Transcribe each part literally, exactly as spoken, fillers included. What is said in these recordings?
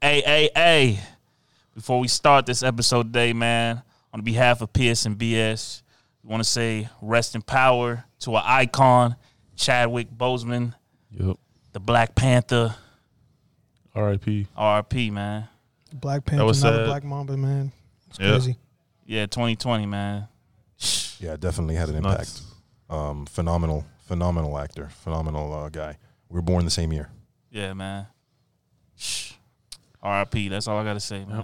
Hey, hey, hey. Before we start this episode today, man, on behalf of P S and B S, we want to say rest in power to our icon, Chadwick Boseman, Yep. the Black Panther. R I P R I P, man. Black Panther, not sad. a Black Mamba, man. It's Yep. crazy. Yeah, twenty twenty, man. Yeah, definitely had an Nuts. impact. Um, phenomenal, phenomenal actor, phenomenal uh, guy. We were born the same year. Yeah, man. R I P. That's all I got to say, man. Yep.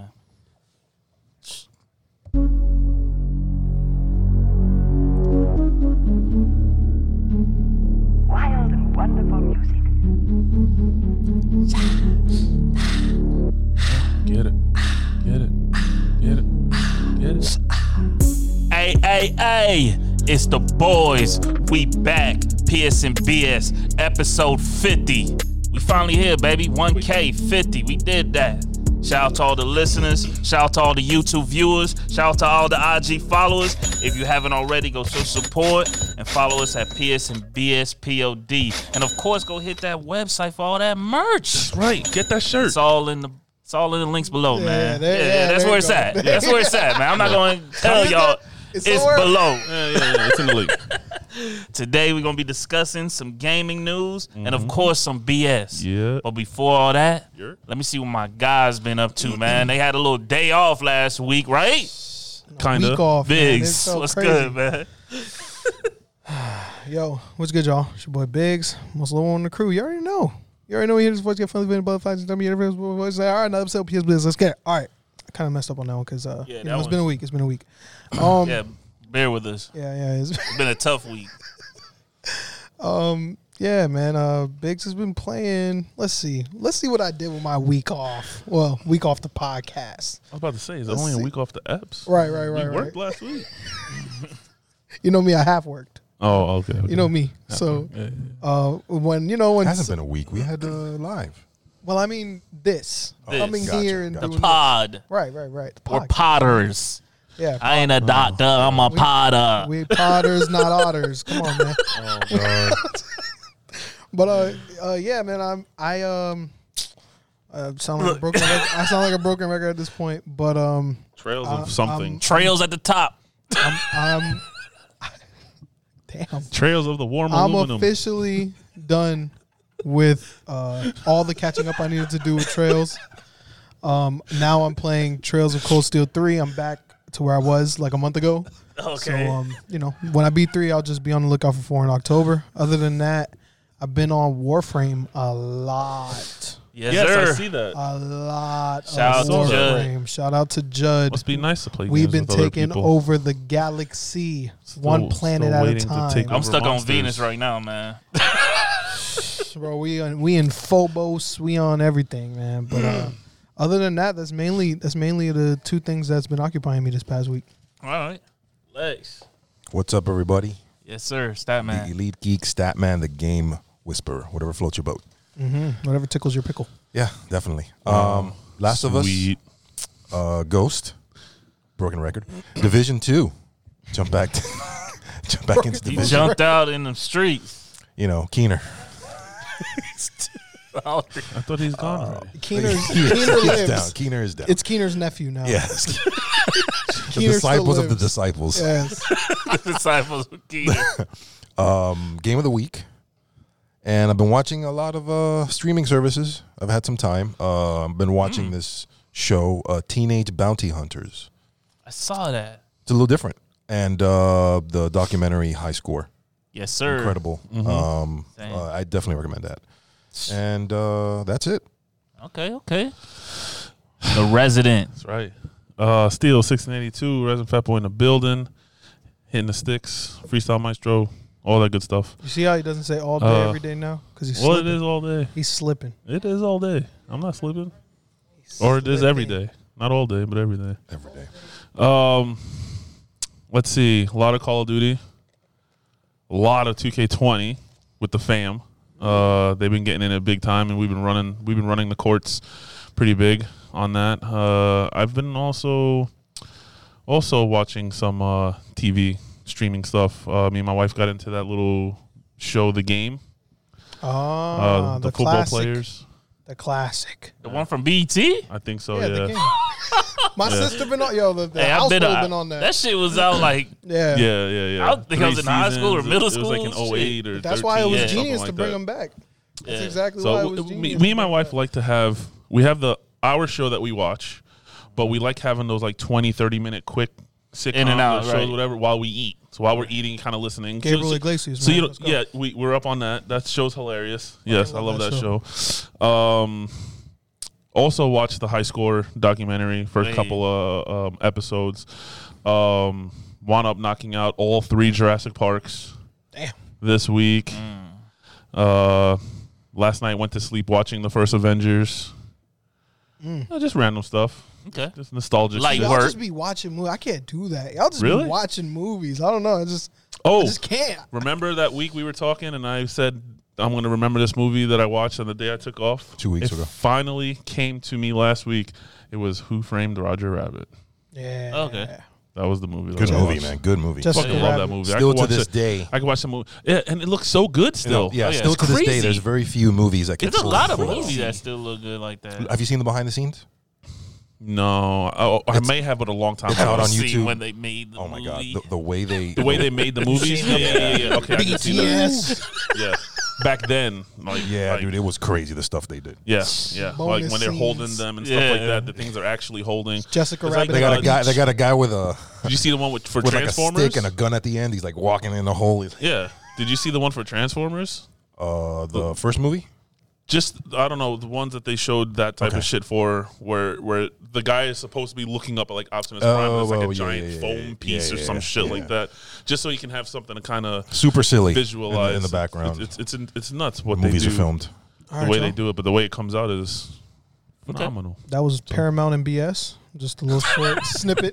Wild and wonderful music. Get it. Get it. Get it. Get it. Hey, hey, hey. It's the boys. We back. P S and B S, episode fifty. We finally here, baby. one K, fifty. We did that. Shout out to all the listeners. Shout out to all the YouTube viewers. Shout out to all the I G followers. If you haven't already, go show support and follow us at P S and B S P O D. And of course, go hit that website for all that merch. That's right. Get that shirt. It's all in the It's all in the links below, Yeah, man. there- yeah, yeah, that's there where you it's go. at. That's where it's at, man. I'm not going to tell y'all. It's It's somewhere. below. Yeah, yeah, yeah. It's in the link. Today, we're going to be discussing some gaming news and, of course, some B S. Yeah. But before all that, Yeah. let me see what my guys been up to, man. They had a little day off last week, right? Kinda. Week off, man. Biggs, It's so what's crazy. good, man? Yo, what's good, y'all? It's your boy Biggs, most low on the crew. You already know. You already know we hear this voice get friendly with butterflies and dummy universe voice. Say, all right, another episode of P S Biz. Let's get it. All right. I kind of messed up on that one because uh, Yeah, you that know, it's one- been a week. It's been a week. Um, Yeah, bear with us. yeah, yeah. It's, It's been a tough week. um, yeah, man. Uh, Biggs has been playing. Let's see. Let's see what I did with my week off. Well, week off the podcast. I was about to say, it's Let's only see. a week off the eps. Right, right, right, We right. worked last week. You know me. I have worked. Oh, okay. okay. You know me. So Yeah, yeah. uh, when you know when It hasn't been a week. We had uh, live. well, I mean this This. coming Gotcha, here and gotcha. The doing pod. this. Right, right, right. The We're podcast. potters. Yeah, I ain't a doctor. I'm a We- potter. we potters, not otters. Come on, man. Oh, God. But uh, uh, yeah, man. I'm I um, I sound like a broken. Record. I sound like a broken record at this point. But um, Trails Uh, of something. um, Trails at the top. I'm, I'm damn. Trails of the warm I'm aluminum. officially done with uh, all the catching up I needed to do with Trails. Um, now I'm playing Trails of Cold Steel three. I'm back to where I was like a month ago. Okay. So, um, you know, when I beat three, I'll just be on the lookout for four in October. Other than that, I've been on Warframe a lot. yes, yes, sir. I see that. A lot Shout of out to Judd. Warframe. Shout out to Judd. Must be nice to play We've games been with other taking people. over the galaxy, Still- one planet still at a waiting to time. take I'm over stuck on monsters. Venus right now, man. Bro, we on, we in Phobos, we on everything, man. But uh, other than that, that's mainly that's mainly the two things that's been occupying me this past week. All right. Lex. What's up, everybody? Yes, sir. Stat The man. Elite Geek, Statman, the Game Whisperer, whatever floats your boat. Mm-hmm. Whatever tickles your pickle. Yeah, definitely. Um, Last of Us, Sweet. uh, Ghost, broken record. Division two, jump back, to, jump back into He Division. jumped out in the streets. You know, Keener. Oh, I thought he's gone already. Keener's, Keener Keener is lives. down. Keener is down. It's Keener's nephew now. yes. the Keener still disciples of the lives. disciples. Yes. disciples of Keener. Um, game of the week, and I've been watching a lot of uh, streaming services. I've had some time. Uh, I've been watching this show, uh, Teenage Bounty Hunters. I saw that. It's a little different, and uh, the documentary High Score, Yes, sir. incredible. Um, Same. uh, I definitely recommend that. And uh, that's it. Okay, okay. The Resident. That's right. Uh, Steel sixteen eighty-two, Resin Fat Boy in the building, hitting the sticks, Freestyle Maestro, all that good stuff. You see how he doesn't say all day Uh, every day now? Because he's Well, slipping. it is all day. He's slipping. It is all day. I'm not sleeping. He's Or it is every slipping. day. Not all day, but every day. Every day. Um, let's see. A lot of Call of Duty. A lot of two K twenty with the fam. Uh, they've been getting in it big time, and we've been running. We've been running the courts pretty big on that. Uh, I've been also also watching some uh, T V streaming stuff. Uh, me and my wife got into that little show, The Game. Ah, Uh, the, the, football classic, players. The classic. The one from B E T? I think so. yeah, Yeah. the game. My sister been on. Yo, the, the Hey, I've household been, been on that. That shit was out like yeah. Yeah, yeah, yeah. I think I was in high school or seasons. middle It was like in school, oh eight or That's why it thirteen, was Yeah. something genius like to bring that. them back. That's Yeah. exactly So why it w- was me, genius. me to and my bring wife back. like to have we have the our show that we watch, but we like having those like twenty, thirty minute quick sitcoms In and out, or shows, right. whatever, while we eat. So while we're eating, kind of listening. Gabriel so, Iglesias, So man. you Let's know, go. yeah, we we're up on that. That show's hilarious. Yes, I love love that that show. Um, also watched the High Score documentary, first Hey. couple of um, episodes. Um, wound up knocking out all three Jurassic Parks Damn. this week. Uh, last night went to sleep watching the first Avengers. Uh, just random stuff. okay. Just nostalgic Light shit. Y'all work. just be watching movies. I can't do that. Y'all just Really? be watching movies. I don't know. I just, Oh, I just can't. remember that week we were talking and I said I'm going to remember this movie that I watched on the day I took off? Two weeks it ago. finally came to me last week. It was Who Framed Roger Rabbit. Yeah. Okay. That was the movie. That Good I movie, watched. man. Good movie. Just- Fucking Jessica love that Rabbit. movie. I Still could to watch this it- day. I can watch the movie. Yeah, and it looks so good You know, still. yeah, Oh, yeah, still it's to this day, crazy. there's very few movies that can. There's a pull lot of full movies off. that still look good like that. Have you seen the behind the scenes? No, I, I may have, but a long time it's ago. out on See YouTube. when they made the Oh my god, movie. the, the way they The way they made the movies. yeah, yeah, yeah, yeah. Okay, I can see B T S. that. Yeah, back then, like yeah, like, dude, it was crazy the stuff they did. Yeah, yeah. Bonus Like when they're holding scenes. them and stuff like Yeah. that, the things are actually holding. Jessica It's Rabbit. like They got uh, a guy. They got a guy with a Did you see the one with for with like a Transformers? stick and a gun at the end. He's like walking in the hole. He's- Yeah. Did you see the one for Transformers? Uh, the first movie. Just I don't know the ones that they showed that type Okay. of shit for, where where the guy is supposed to be looking up at like Optimus Prime, and it's like oh, a yeah, giant yeah, yeah, foam yeah, piece or yeah, some shit yeah. like that, just so you can have something to kind of Super silly. visualize in the, in the background. It's it's it's, it's nuts what Movies they do, are filmed. the All right, way y'all. they do it, but the way it comes out is phenomenal. That was Paramount and B S. Just a little short snippet.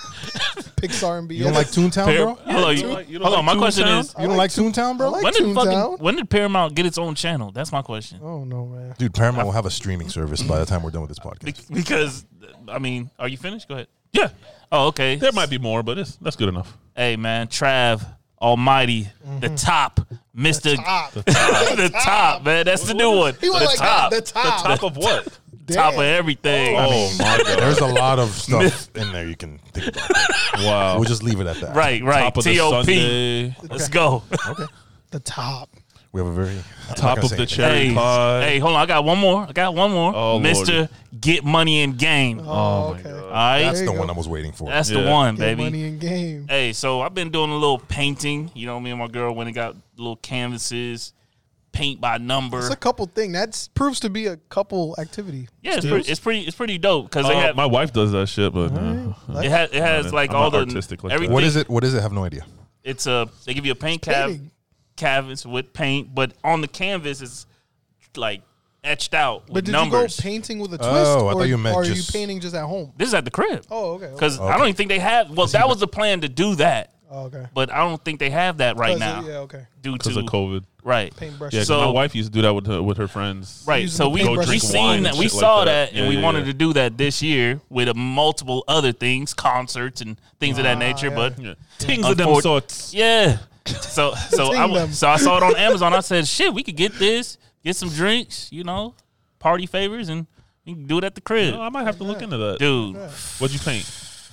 Pixar and B S. You don't like Toontown, Par- bro? hold on, you you- don't like- you don't hold on. like My question Toontown? is, You don't like Toontown, bro? I like when did Toontown. fucking when did Paramount get its own channel? That's my question. Oh no, man. Dude, Paramount will have a streaming service by the time we're done with this podcast. Be- Because I mean, are you finished? Go ahead. Yeah, Oh, okay. there might be more, but it's that's good enough. Hey man, Trav Almighty, the top, Mister Top. the top, man. That's the new one. He was The like top, the top. Top of what? top of Damn. everything. Oh my god! There's a lot of stuff in there you can think about. Wow. We'll just leave it at that. Right, right. Top of the T O P. Sunday, Let's go. Okay. The top. We have a very I'm not top gonna of say the anything. cherry Hey, pie. hey, hold on. I got one more. I got one more. Oh, Mister Get Money in Game. Oh, Oh, my okay. God. All right, That's There the you one go. I was waiting for. that's Yeah. the one, Get baby. money in game. Hey, so I've been doing a little painting. You know, me and my girl went and got little canvases, paint by number. It's a couple thing. That proves to be a couple activity. Yeah, it's pretty, it's pretty, it's pretty dope because they Uh, have my wife does that shit, but uh, Like, it has, it has I'm like not all the artistic like that. everything. What is it? What is it? I have no idea. It's a they give you a paint cav- painting. canvas with paint, but on the canvas it's like etched out with But did numbers. you go painting with a twist? Oh, I or, thought you meant or are just- you painting just at home? This is at the crib Oh, okay. okay. because I Okay. don't even think they have. Well, that was the plan to do that, Oh, okay. but I don't think they have that right Cause now it- yeah, okay. due because to of COVID. right. Paintbrush. Yeah, 'cause So- my wife used to do that with her, with her friends. Right, Using so the we paintbrush we to seen wine that, and we shit like saw that. that, and Yeah, we yeah, wanted yeah. to do that this year with a multiple other things, concerts and things of that Ah, nature. yeah. But Yeah. Things of them Unfor- sorts. yeah, so so I Ting them. so I saw it on Amazon. I said, shit, we could get this, get some drinks, you know, party favors, and we can do it at the crib, Oh, I might have to look into that. dude. What'd you paint?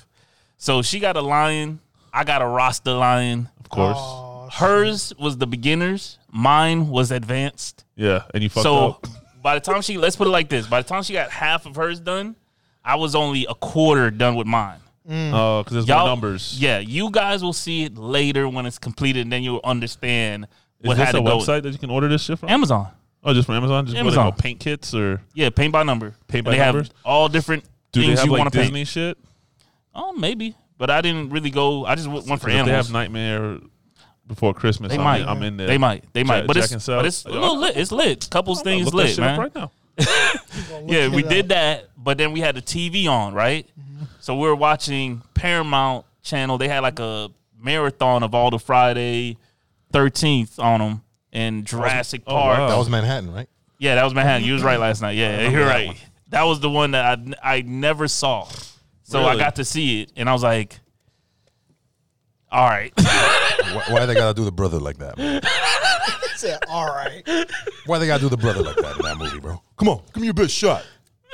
So she got a lion, I got a Rasta lion. Of course. Oh, Hers was the beginners, mine was advanced. Yeah, and you fucked So up. by the time she, let's put it like this: by the time she got half of hers done, I was only a quarter done with mine. Oh, because there's more numbers. Yeah, you guys will see it later when it's completed, and then you'll understand Is what this had a to go. website that you can order this shit from? Amazon. Oh, just from Amazon? Just Amazon. Amazon. Paint kits or Yeah, paint by number. Paint And by they numbers? have all different do they things have you like want to paint. Disney shit? Oh, maybe, but I didn't really go. I just w- went for If they animals. have Nightmare Before Christmas, They I'm, might. In, I'm in there. They might. They might. Jack- But Jack it's and Sal. but it's a Yo, little lit. It's lit. Couples I'll things look that lit, shit man. up right now. Yeah, we it did up. that, but then we had the T V on, right? So we were watching Paramount Channel. They had like a marathon of all the Friday thirteenth on them in Jurassic oh, Park. wow. That was Manhattan, right? Yeah, that was Manhattan. You was right last night. Yeah, you're right. That was the one that I, I never saw. So I Really? got to see it, and I was like, all right. Why, why they gotta do the brother like that? Man? said, all right. Why they gotta do the brother like that in that movie, bro? Come on, give me your best shot.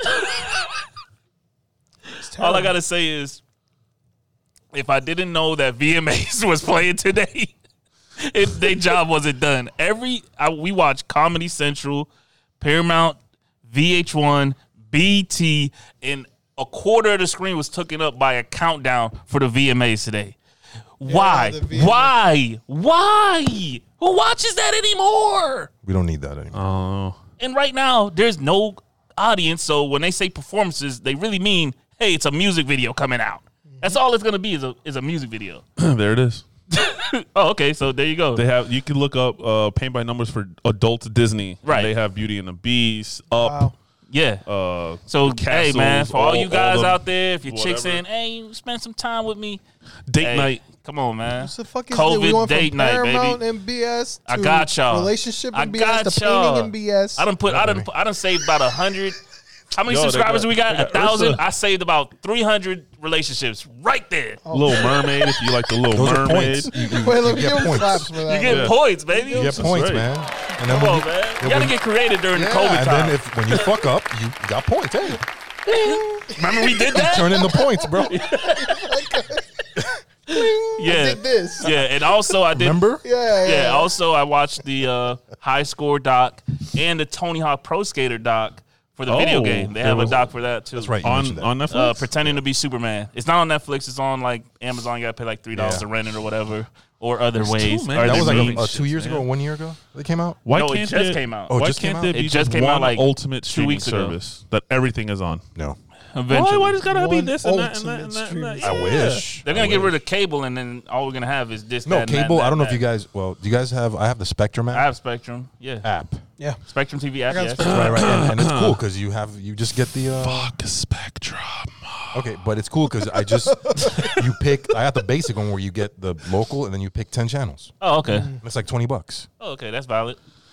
All I gotta say is, if I didn't know that V M As was playing today, it, their job wasn't done. Every I, we watched Comedy Central, Paramount, V H one, B E T, and a quarter of the screen was taken up by a countdown for the V M As today. Why? the V M A. Why? Why? Who watches that anymore? We don't need that anymore. Oh, And right now, there's no audience. So when they say performances, they really mean, hey, it's a music video coming out. That's all it's gonna be is a is a music video. there it is. Oh, okay. So there you go. They have. You can look up uh, paint by numbers for adult Disney. Right. They have Beauty and the Beast, Up. Wow. Yeah. Uh, So hey, man, Castles, for all, all- you all guys the out there, if your chick whatever. saying, "Hey, spend some time with me," date hey, night. come on, man. What's the fuck is COVID it? We went date from night, Paramount baby. and B S to I got y'all. relationship I and B S got to y'all. painting and B S. I done put. I done. baby. I done saved about a hundred. How many Yo, they subscribers got- we got? they A got thousand. Ursa. I saved about three hundred relationships right there. Little Mermaid, if you like the Little Those are Mermaid. points. You, you, Wait, you let me get give him points. claps for that. You get Yeah. points, baby. You get That's points, right. man. And then Come when on, you, man. then You gotta when- get creative during yeah, the COVID and time. then if when you fuck up, you got points. Hey, Remember we did that? turn in the points, bro. Yeah. Did this. Yeah, and also I did. Remember? Yeah, yeah. Yeah. Also, I watched the uh, High Score doc and the Tony Hawk Pro Skater doc for the video Oh, game. They there have a was- doc for that too. That's right. You On mentioned that. on Netflix. Uh, pretending to be Superman. It's not on Netflix. It's on like Amazon. You gotta pay like three dollars Yeah. to rent it or whatever, or other There's ways. too many. or That other was like means. a, uh, two years ago, one year ago. They came out. Why No, it can't just there- came out. Oh, it Why just came can't out? there It be just just came out, one like, ultimate two streaming weeks ago. service that everything is on? No, Eventually, Why? Why does it gotta be One this and that and that ultimate and that? And streaming that? I Yeah. wish. they're gonna I get wish. rid of cable, and then all we're gonna have is this. No that, and that, cable. and I don't know that, if you that. guys. Well, do you guys have? I have the Spectrum app. I have Spectrum. Yeah, app. Yeah. Spectrum T V app. got Yes. Spectrum. Right, right, and, and it's cool because you have you just get the. Uh, Fuck Spectrum. okay, but it's cool because I just you pick. I got the basic one where you get the local and then you pick ten channels. Oh, okay. It's like twenty bucks. Oh, okay. That's valid.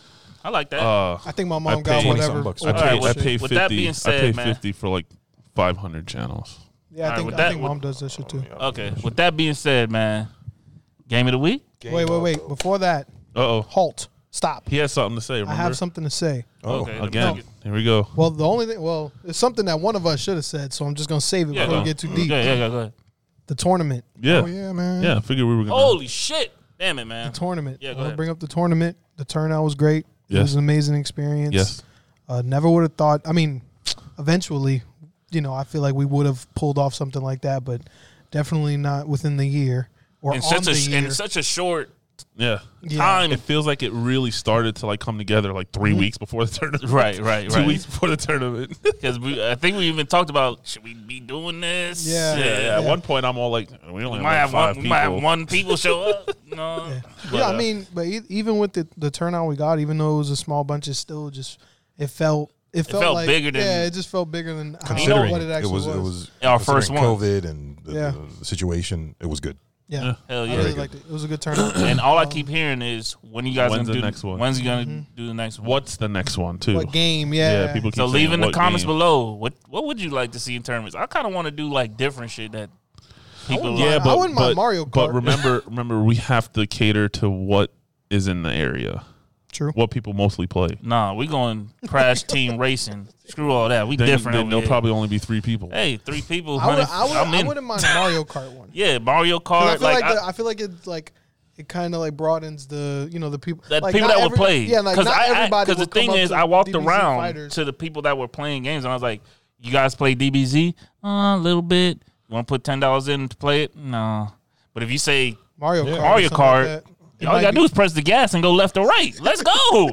I like that. Uh, I think my I mom got paid whatever. twenty-something bucks. I All pay, right, I with- pay with fifty. that being I said, pay man. fifty for like five hundred channels. Yeah, I All right, think with I that- think mom does that shit too. Okay. With that being said, man, game of the week. Wait, wait, wait. Before that, Uh oh. halt. Stop. He has something to say. Remember? I have something to say. Oh, Okay. let me Again. take it. Here we go. Well, the only thing, well, it's something that one of us should have said, so I'm just gonna save it Yeah, before go. we get too deep. Yeah, yeah, yeah, go ahead. The tournament. Yeah. Oh yeah, man. Yeah. I figured we were gonna. Holy shit! Damn it, man. The tournament. Yeah, go I wanna ahead. bring up the tournament. The turnout was great. It Yes. was an amazing experience. Yes. Uh, never would have thought. I mean, eventually, you know, I feel like we would have pulled off something like that, but definitely not within the year or In on such the a sh- year. in such a short Yeah. Yeah. time. It feels like it really started to like come together like three weeks before the tournament. Right, right, Two right. weeks before the tournament. Because we, I think we even talked about should we be doing this? Yeah. yeah, yeah. At Yeah. one point, I'm all like, we only We have might like have five one. We people. might have one people show up. No. But, yeah, I uh, mean, but e- even with the, the turnout we got, even though it was a small bunch, it still just it felt it felt, felt like, bigger than- yeah, it just felt bigger than how, Considering what it actually was, was. it was Our first considering one. COVID and the, Yeah. the situation, it was good. yeah, hell I yeah. really liked it. It was a good turnout. And all I keep hearing is when you guys When's gonna the do next one? When's you gonna Mm-hmm. do the next one? What's the next one, too? What game? Yeah, Yeah, people keep So saying, leave in the what comments game? below. What what would you like to see in tournaments? I kind of want to do like different shit that people. wouldn't like. Yeah, mind- but, I wouldn't mind but- Mario But Kart. remember, remember, we have to cater to what is in the area, True. what people mostly play. Nah, we going Crash Team Racing. Screw all that. We Then, different. then over there'll here. probably only be three people. Hey, three people. I, would, honey, I, would, I'm I in. wouldn't mind a Mario Kart one. Yeah, Mario 'Cause Kart. I feel like, I- the, I feel like it's like it kind of like broadens the you know the people that like people not that every- would play. Yeah, like not I, everybody. Because the will come thing up is, to I walked D B Z around fighters. to the people that were playing games, and I was like, "You guys play D B Z? Uh, a little bit. You want to put ten dollars in to play it? No. But if you say Mario Kart. or Mario something like Kart, that, it all you might gotta be- do is press the gas and go left or right. Let's go.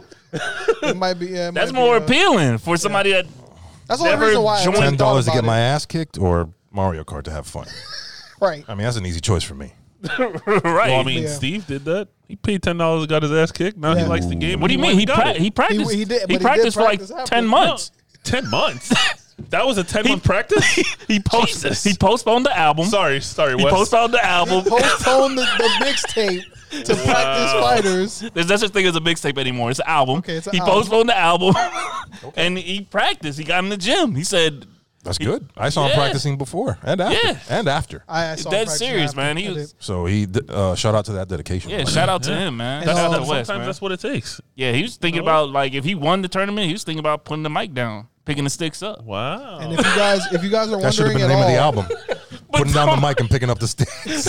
It might be. Yeah, it That's might be, more uh, appealing for somebody that. That's the only never reason why. I joined- really Ten dollars to thought get about my it. ass kicked or Mario Kart to have fun. Right. I mean, that's an easy choice for me. right. Well, I mean, Yeah. Steve did that. He paid ten dollars and got his ass kicked. Now he Yeah. likes the game. what do you and mean? He got pra- it. he practiced. He- He, he did- but he did practiced for like practice after. ten months. ten months. That was a ten month practice. he post, Jesus. He postponed the album. sorry, sorry. He Wes. postponed the album. Postpone the, the mixtape to practice fighters. There's no such thing as a mixtape anymore. It's an album. Okay, it's an he album. postponed the album, and he practiced. He got in the gym. He said, That's good. I saw him Yeah. practicing before and after. Yeah. And after. I, I saw Dead practice serious, after. man. He I was- did. So he d- uh, shout out to that dedication. Yeah, shout out to him, man. And, Shout uh, out to West, Sometimes man. that's what it takes. Yeah, he was thinking about like if he won the tournament, he was thinking about putting the mic down, picking the sticks up. Wow. And if you guys, if you guys are That should have wondering been the at name all, of the album. Putting down the mic and picking up the sticks.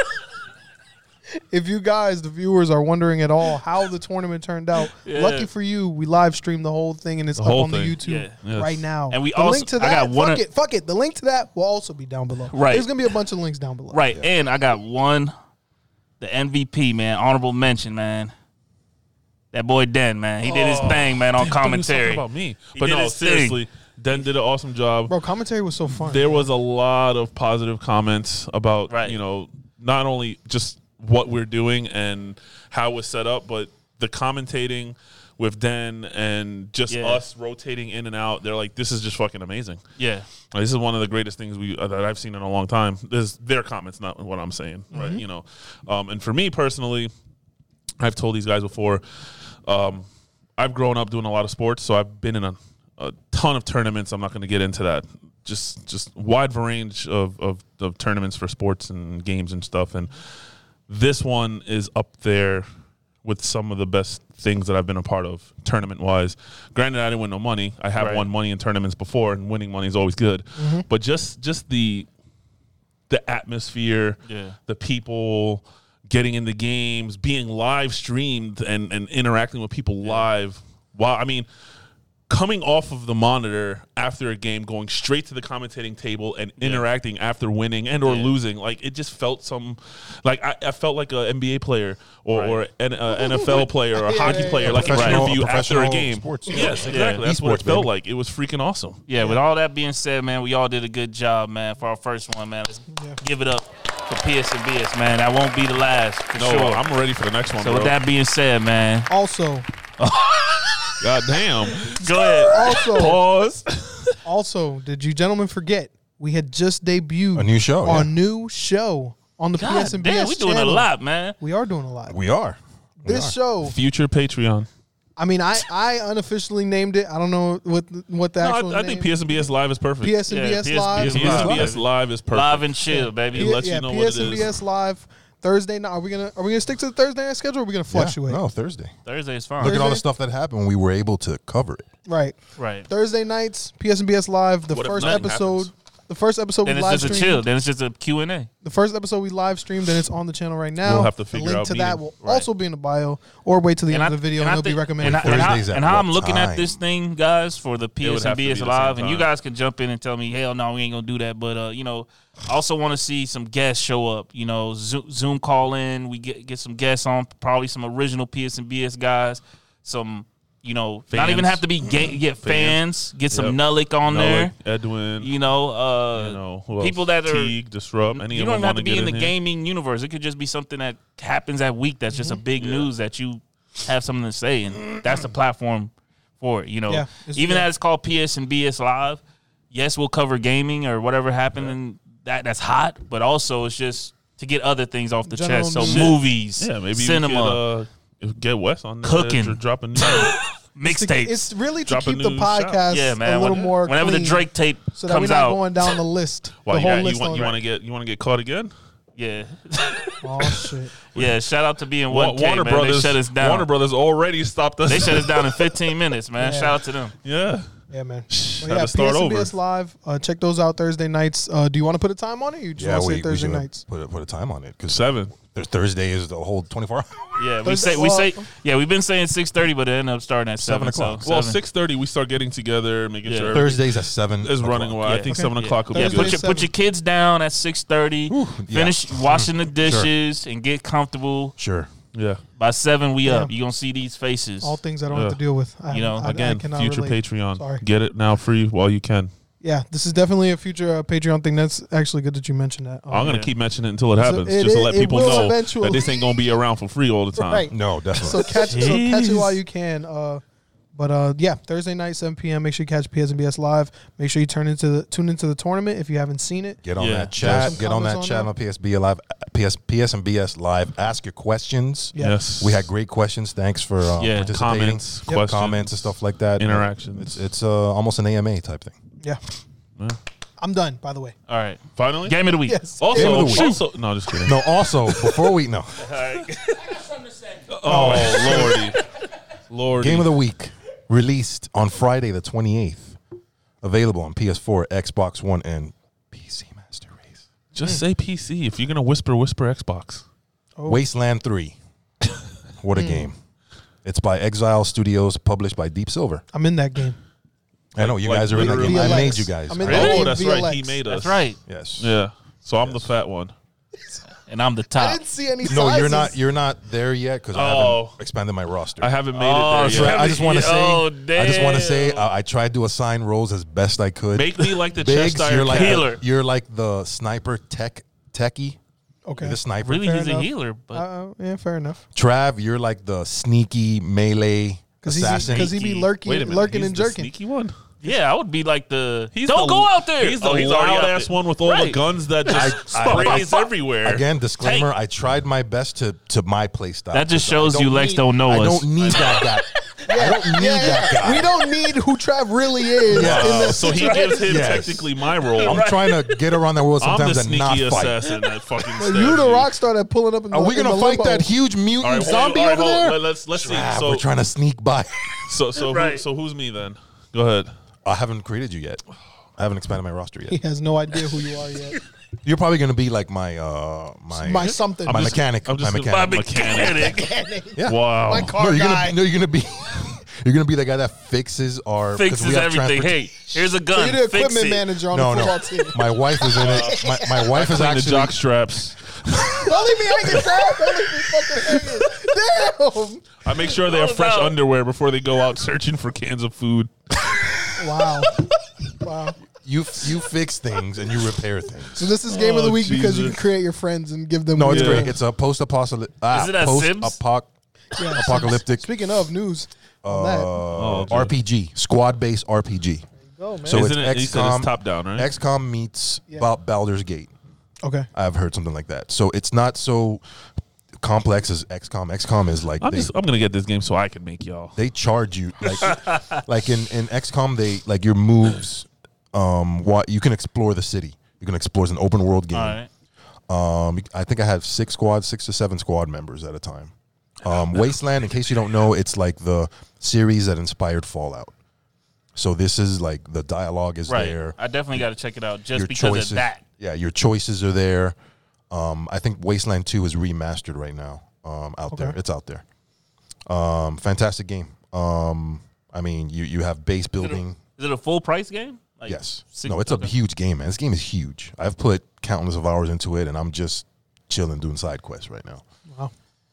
if you guys, the viewers, are wondering at all how the tournament turned out, Yeah. lucky for you, we live streamed the whole thing and it's The up whole on the thing. YouTube Yeah. Yes. right now. And we the also- link to I that. got one fuck of- it, fuck it. The link to that will also be down below. Right. There's gonna be a bunch of links down below. Right, and I got one, the M V P, man, honorable mention, man. That boy Den, man, he did his thing, man, on I thought he was talking commentary. about me. He But did no, his thing. seriously, Den did an awesome job. Bro, commentary was so fun. There was a lot of positive comments about, Right. you know, not only just what we're doing and how we're set up, but the commentating with Den and just Yeah. us rotating in and out. They're like, this is just fucking amazing. Yeah, Like, this is one of the greatest things we uh, that I've seen in a long time. This their comments, not what I'm saying, right? You know, um, and for me personally, I've told these guys before. Um, I've grown up doing a lot of sports, so I've been in a, a ton of tournaments. I'm not going to get into that. Just just wide range of, of of tournaments for sports and games and stuff. And this one is up there with some of the best things that I've been a part of tournament wise. Granted, I didn't win no money. I have Right. won money in tournaments before, and winning money is always good. But just just the the atmosphere, Yeah. the people getting in the games, being live streamed and, and interacting with people live. Wow, I mean, coming off of the monitor after a game, going straight to the commentating table and interacting after winning and or Yeah. losing, like it just felt some, like I, I felt like a N B A player or, Right. or an uh, N F L player or a Yeah, hockey yeah, player, yeah. like an Professional- interview after a professional game. sports. Yes, exactly. Yeah. That's what it Esports, felt baby. like. It was freaking awesome. yeah. With all that being said, man, we all did a good job, man, for our first one, man. Let's Yeah. give it up for P S and B S, man. That won't be the last, for No, sure. I'm ready for the next one, so bro. with that being said, man, Also, God damn. go ahead. also, Pause. also, did you gentlemen forget we had just debuted A new show, our yeah. new show on the P S God and B S damn, we doing a channel. lot, man. We are doing a lot. We are. We This are. show, Future Patreon. I mean, I, I unofficially named it. I don't know what what the No, actual I, I name. think P S and B S Live is perfect. P S and Yeah, B S P S- Live. P P S and B Live. S Live is perfect. Live and chill, baby. It P- lets yeah, you know P what S it and B S is. Live Thursday night. Are we gonna are we gonna stick to the Thursday night schedule? Or are we gonna Yeah. fluctuate? No, Thursday. Thursday is fine. Look at all the Thursday? stuff that happened. We were able to cover it. Right. Right. Thursday nights, P S and B S Live. The What if first nothing episode. happens? The first episode Then we it's live just a streamed. chill. Then it's just a Q and A. The first episode we live streamed, and it's on the channel right now. We'll have to the figure link out to that meeting. will Right. also be in the bio, or wait till the And end I- of the video, and and I it'll be think- recommended. And, I, for and, I, Thursdays at and how I'm what looking at time? this thing, guys, for the P It would S have and to B S be the Live, same and you time. guys can jump in and tell me, hell no, we ain't gonna do that. But uh, you know, I also want to see some guests show up. You know, Zoom, Zoom call in. We get get some guests on, probably some original P S and B S guys. Some, you know, not even Fans. have to be ga- get fans. Get some Yep. Nullick on there. Noah, Edwin, You know, uh, you know, who people else? that are- Teague, Disrupt. Any you of don't them even have want to be get in the here? gaming universe. It could just be something that happens that week that's just a big Yeah. news that you have something to say, and that's the platform for it. You know, Yeah, it's- even yeah. though it's called P S and B S Live, yes, we'll cover gaming or whatever happened and that that's hot, but also it's just to get other things off the General chest. So news. movies, Yeah, maybe cinema, we could, uh, get Wes on there, Cooking. dr- drop a new. mixtapes. It's really to Drop a keep the new shot. podcast Yeah, man. a little When- more whenever clean, the Drake tape so that we're comes not out, going down the list. Why, the you, whole got, you list. want on you want to get you want to get caught again? yeah, Oh shit! yeah. Shout out to being Wa- one K, Warner man. Brothers They shut us down. Warner Brothers already stopped us. They shut us down in fifteen minutes, man. Yeah. Shout out to them. Yeah. Yeah, man. Had Well, yeah, to start P S and B over. S Live. Uh, check those out Thursday nights. Uh, do you want to put a time on it? Or you just Yeah, want to we, say we Thursday should nights? put a, put a time on it because Seven. Thursday is the whole twenty-four hours. Yeah, we Thursday- say we well- say yeah. We've been saying six thirty, but it ended up starting at Seven seven. o'clock. So Well, seven. six thirty we start getting together, making Yeah. sure Thursdays at seven. is running o'clock. well. I Yeah. think Okay. seven Yeah. o'clock will Yeah, be Thursday put good. your put your kids down at six thirty. yeah. Finish washing the Sure. dishes and get comfortable. Sure. Yeah. By seven, we Yeah. up. You gonna see these faces. All things I don't Yeah. have to deal with. I, You know, I, I Again, cannot future relate. Patreon. Sorry. Get it now free while you can. Yeah, this is definitely a future uh, Patreon thing. That's actually good that you mentioned that. Um, I'm gonna yeah. keep mentioning it until it happens, it- just to it- let it people will know eventually. that this ain't gonna be around for free all the time. Right. No, definitely. So catch so catch it Jeez. while you can. Uh, but uh, yeah, Thursday night seven p.m. Make sure you catch P S and B S Live. Make sure you turn into the tune into the tournament if you haven't seen it. Get on Yeah. that Drop chat. some Get on that comments on chat that. on P S B Live, P S, P S and B S Live. Ask your questions. Yeah. Yes. We had great questions. Thanks for uh, Yeah, participating. comments, Yep, questions, comments and stuff like that. interactions. It's it's uh, almost an A M A type thing. Yeah. I'm done. By the way. All right. Finally, Game of the week. Yes. Also, Game of the week. also, no, just kidding. No, also before we no Oh, lordy, lordy. game of the week released on Friday the twenty-eighth, available on P S four, Xbox One, and P C Master Race. Just say P C if you're gonna whisper, whisper Xbox. Oh. Wasteland three. What a game! It's by Exile Studios, published by Deep Silver. I'm in that game. I know you like guys are in that game. literally- I made you guys. I'm in I- that Oh, game that's V L X. right. He made us. That's right. Yes. Yeah. So I'm the fat one. And I'm the I top. didn't see any No, sizes. you're not. You're not there yet because I Oh. haven't expanded my roster. I haven't made Oh, it so there yet. I just want to say. Oh, I just want to say. damn. Uh, I tried to assign roles as best I could. Make me like the Biggs, chest iron you're like Healer. The, you're like the sniper tech techie. Okay. You're the sniper. Really, Fair he's enough. a healer, but Uh, yeah, fair enough. Trav, you're like the sneaky melee Because assassin. he be lurking, Wait a minute. lurking he's and the jerking. sneaky one. yeah, I would be like the. He's Don't the- go out there. He's the Oh, he's already loud out ass there. one with all the Right. guns that just I- I- sprays everywhere. Again, disclaimer: I tried my best to to my play style. That just 'cause I shows don't you Lex need- don't know I us. don't need that guy. I don't need that guy. We don't need who Trav really is. Yeah. in Uh, this so he situation. gives him Yes. technically my role. I'm trying to get around that world I'm the sometimes and not sneaky fight. assassin that fucking Well, you the statue. rock star that pulling up in the Are we in gonna the fight limo. that huge mutant All right, hold- zombie all right, over hold- there? let- Let's let's see. Ah, So we're trying to sneak by. so so who, Right. so who's me then? Go ahead. I haven't created you yet. I haven't expanded my roster He yet. has no idea who you are yet. You're probably gonna be like my uh my My something. my just- mechanic. I'm just my gonna- mechanic. Mechanic. Yeah. Wow. My car No, you're guy. gonna no, you're gonna be you're gonna be the guy that fixes our 'cause we Fixes have everything. transport- Hey, here's a So gun. you're the Fix equipment it. manager on No, the no. football team. My wife is in it. My, my wife is Clean the actually jock straps. Don't leave me hanging, Trav. Don't leave me fucking hanging. Damn. I make sure they have Close fresh out. underwear before they go out searching for cans of food. Wow. Wow. you you fix things and you repair things. So this is game of the Oh, week because you Jesus. can create your friends and give them. No, it's Yeah. great. It's a post apocalyptic. Ah, Is it at post Sims? Yeah. apocalyptic Speaking of news, on that. Oh, uh, R P G, squad based R P G. Go, man. So Isn't it's it? He said XCOM. it's top down, right? X COM meets Yeah. Bal- Baldur's Gate. Okay. I've heard something like that. So it's not so complex as X COM. X COM is like I'm they, just I'm gonna get this game so I can make y'all. they charge you like like in in X COM they like your moves. Um, what you can explore the city. You can explore it's an open world game. All right. Um, I think I have six squads, six to seven squad members at a time. Um, Wasteland, in case you don't know, it's like the series that inspired Fallout. So this is like the dialogue is Right. there. I definitely got to check it out just Your because choices, of that. yeah, your choices are there. Um, I think Wasteland Two is remastered right now. Um, out there, Okay. it's out there. Um, fantastic game. Um, I mean, you you have base Is it, building. a, is it a full price game? Like Yes. six- No, it's okay. a huge game, man. This game is huge. I've put countless of hours into it, and I'm just chilling doing side quests right now. Wow.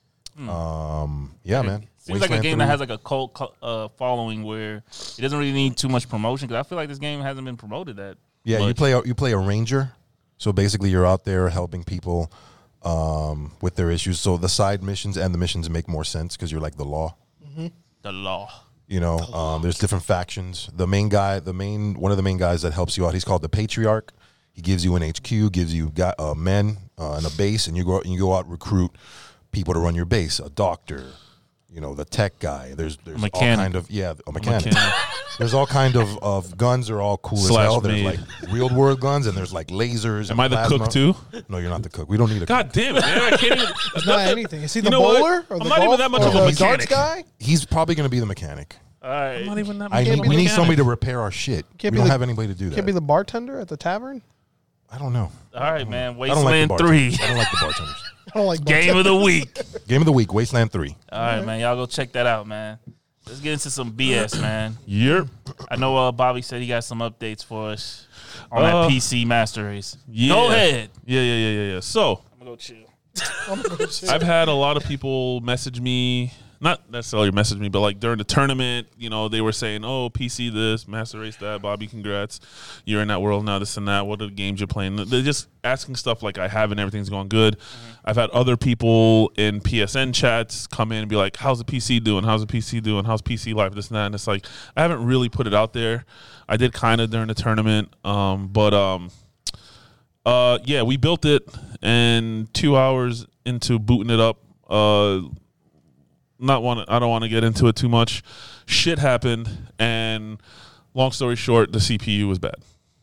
Um, yeah, man. Seems like a Wasteland game that three. has like a cult co- uh, following where it doesn't really need too much promotion because I feel like this game hasn't been promoted that. Yeah, you much. play a, you play a ranger. So basically, you're out there helping people um, with their issues. So the side missions and the missions make more sense because you're like the law. the law. You know, um, there's different factions. The main guy, the main one of the main guys that helps you out, he's called the Patriarch. He gives you an H Q, gives you got uh, men uh, and a base, and you go and you go out and recruit people to run your base. A doctor, you know, the tech guy. There's there's all Mechanic. kind of yeah, a mechanic. Mechanic. There's all kind of, of guns are all cool Slash as hell. There's made. like real world guns and there's like lasers. Am and I the plasma. cook too? No, you're not the cook. We don't need a God cook. damn it, man! I can't even. It's not anything. Is he the You know what? bowler or I'm the not even golf- that much or of a the mechanic. darts guy? He's probably going to be the mechanic. All right. I'm not even that. I can't need, be we the need mechanic. somebody to repair our shit. Can't we be don't the- have anybody to do that. Can't be the bartender at the tavern? I don't know. All right, man. I don't like the Wasteland bartenders. three. I don't like the bartenders. I don't like Game of the week. Game of the week, Wasteland three. All right, man. Y'all go check that out, man. Let's get into some B S, man. Yep. I know uh, Bobby said he got some updates for us on Uh, that P C Master Race. Yeah. Go ahead. Yeah, yeah, yeah, yeah, yeah. So I'm going to go chill. I've had a lot of people message me, not necessarily message me, but like during the tournament, you know, they were saying, "Oh, P C this, Master Race that, Bobby, congrats, you're in that world now, this and that. What are the games you're playing?" They're just asking stuff like I have, and everything's going good. Mm-hmm. I've had other people in P S N chats come in and be like, "How's the P C doing? How's the P C doing? How's P C life? This and that." And it's like I haven't really put it out there. I did kind of during the tournament, um, but um. Uh, yeah, we built it, and two hours into booting it up, uh, not want I don't want to get into it too much. Shit happened, and long story short, the C P U was bad.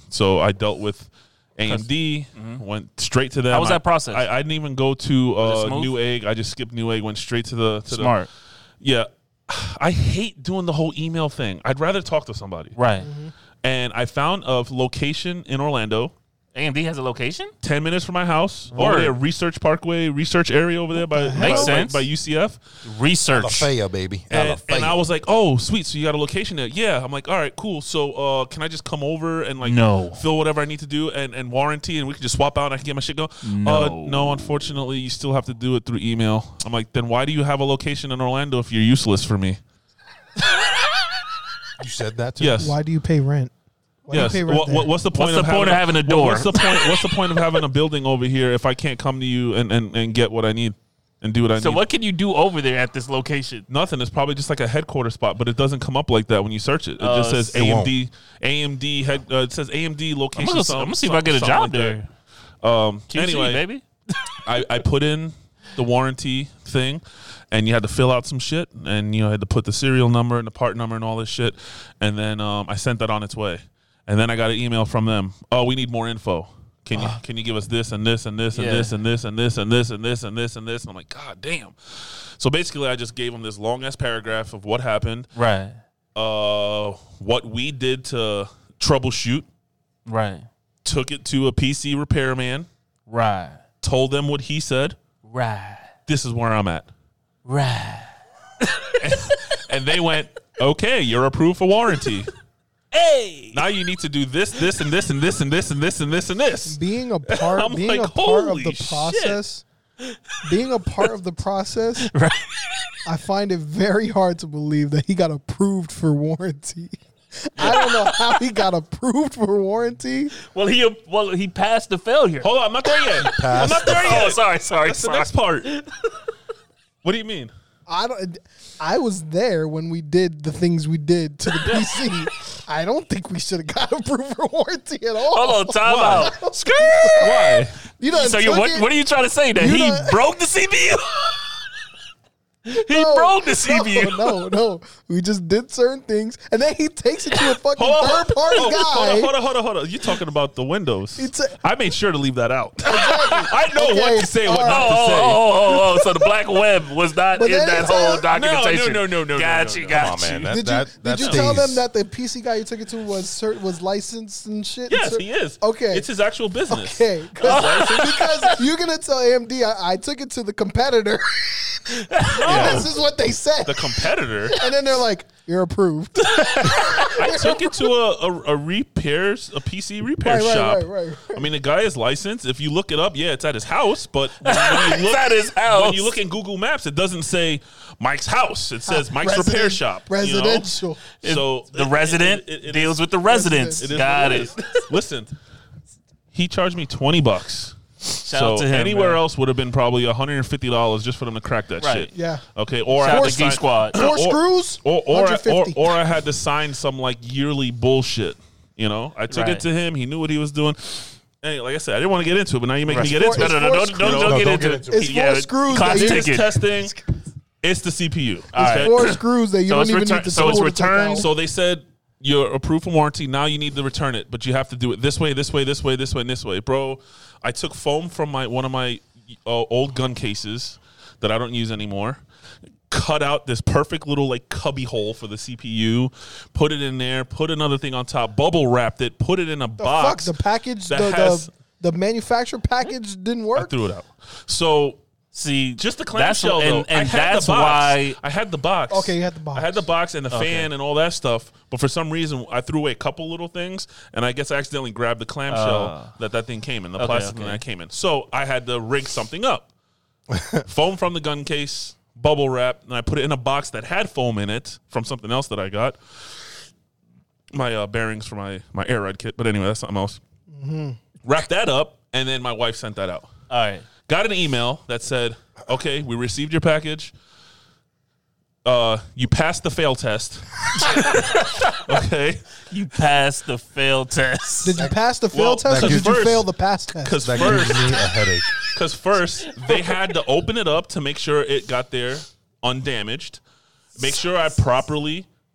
so I dealt with A M D, mm-hmm. went straight to them. How was that I, process? I, I didn't even go to uh, Newegg. I just skipped Newegg, went straight to the to Smart. The, yeah, I hate doing the whole email thing. I'd rather talk to somebody. Right. Mm-hmm. And I found a location in Orlando. A M D has a location? ten minutes from my house. Word. Over there, Research Parkway, research area over there by, by, Makes by, sense. by U C F. Research. Alafaya, baby. And, Alafaya. and I was like, oh, sweet. So you got a location there? Yeah. I'm like, all right, cool. So uh, can I just come over and like No. fill whatever I need to do and, and warranty and we can just swap out and I can get my shit going? No. Uh, no, unfortunately, you still have to do it through email. I'm like, then why do you have a location in Orlando if you're useless for me? You said that too? Yes. Why do you pay rent? Why Yes. do you pay rent What, what, what's the point, What's of, the point having of having a door? What's the point? What's the point of having a building over here if I can't come to you and, and, and get what I need and do what I So need? what can you do over there at this location? Nothing. It's probably just like a headquarter spot, but it doesn't come up like that when you search it. It Uh, just says it A M won't. D. A M D head. Uh, it says A M D I'm location. gonna, some- I'm gonna see if some- I get a something job like that. there. Um, Q C, anyway, baby. I, I put in the warranty thing, and you had to fill out some shit, and you know had to put the serial number and the part number and all this shit, and then um, I sent that on its way, and then I got an email from them. Oh, we need more info. Can you can you give us this and this and this and Yeah. this and this and this and this and this and this and this? And I'm like, God damn. So basically, I just gave them this long ass paragraph of what happened, Right. uh, what we did to troubleshoot, Right. took it to a P C repairman, Right. told them what he said. Right. This is where I'm at. Right. And they went, okay, you're approved for warranty. Hey. Now you need to do this, this, and this, and this, and this, and this, and this, and this. Being a part, I'm being like, a part of holy the shit. process, being a part of the process, Right. I find it very hard to believe that he got approved for warranty. I don't know how he got approved for warranty. Well, he well he passed the failure. Hold on, I'm not there yet. I'm Passed not there Oh, yet. sorry, sorry, That's the sorry. next part. What do you mean? I don't. I was there when we did the things we did to the P C. I don't think we should have got approved for warranty at all. Hold on, time Why? out. Skirt. Why? You done So you took what? it? What are you trying to say? That You he done- broke the C P U? He No, broke the C P U. No, no, no. We just did certain things, and then he takes it to a fucking Hold on, third party hold on, guy. Hold on, hold on, hold on, hold on. You're talking about the windows. It's a- I made sure to leave that out. I know Okay, what to say and what all not Oh, to oh, say. oh, oh, oh, so the black web was not But in then that it's whole a- documentation. No, no, no, no, no, Got no, you, no. got Come on, you. man. That, Did you that, that did you tell them stays- that the P C guy you took it to was cert, was licensed and shit? Yes, Cert- he is. Okay. It's his actual business. Okay, because you're gonna tell A M D I, I took it to the competitor. And this is what they said, The competitor. and then they're like, "You're approved." I took it to a, a, a repairs, a P C repair Right, right, shop. right, right, right. I mean, the guy is licensed. If you look it up, yeah, it's at his house. But when you It's look, at his house. when you look in Google Maps, it doesn't say Mike's house. It says Mike's Resident- repair shop. you know? Residential. So The it- resident it- it- it deals is- with the residents. It is Got what it. is. Listen, he charged me twenty bucks. Shout so out to him. anywhere man. else would have been probably one hundred fifty dollars just for them to crack that Right. shit. Yeah. Okay. Or I Shout had out to to Geek sign- Squad. Four screws, or or, I, or one hundred fifty. or I had to sign some like yearly bullshit. You know, I took Right. it to him. He knew what he was doing. Hey, like I said, I didn't want to get into it, but now you're making me Right. get into Four- it. No, no, no, don't, don't, No, don't, don't get get into into it. it. It's four screws Class that you- It's ticket. testing. It's the C P U. All right. Okay? four screws that you So don't it's even return- need to. so it's pull to take returned. out. So they said you're approved for warranty. Now you need to return it, but you have to do it this way, this way, this way, this way, and this way, bro. I took foam from my one of my uh, old gun cases that I don't use anymore. Cut out this perfect little like cubby hole for the C P U, put it in there, put another thing on top, bubble wrapped it, put it in a the box. fuck the package, that the, has- the the manufacturer package didn't I work. threw it out. So See, just the that's clamshell, and, though. I and had that's the box. why. I had the box. Okay, you had the box. I had the box and the fan and all that stuff. But for some reason, I threw away a couple little things, and I guess I accidentally grabbed the clamshell Uh, that that thing came in, the okay, plastic okay. that came in. So I had to rig something up. Foam from the gun case, bubble wrap, and I put it in a box that had foam in it from something else that I got. My uh, bearings for my my air ride kit, but anyway, that's something else. Mm-hmm. Wrapped that up, and then my wife sent that out. All right. Got an email that said, okay, we received your package. Uh, you passed the fail test. Okay. You passed the fail test. Did you pass the fail Well, test, or that did you gives- fail the pass test? Because That first, gives me a headache. because first they had to open it up to make sure it got there undamaged. Make sure I properly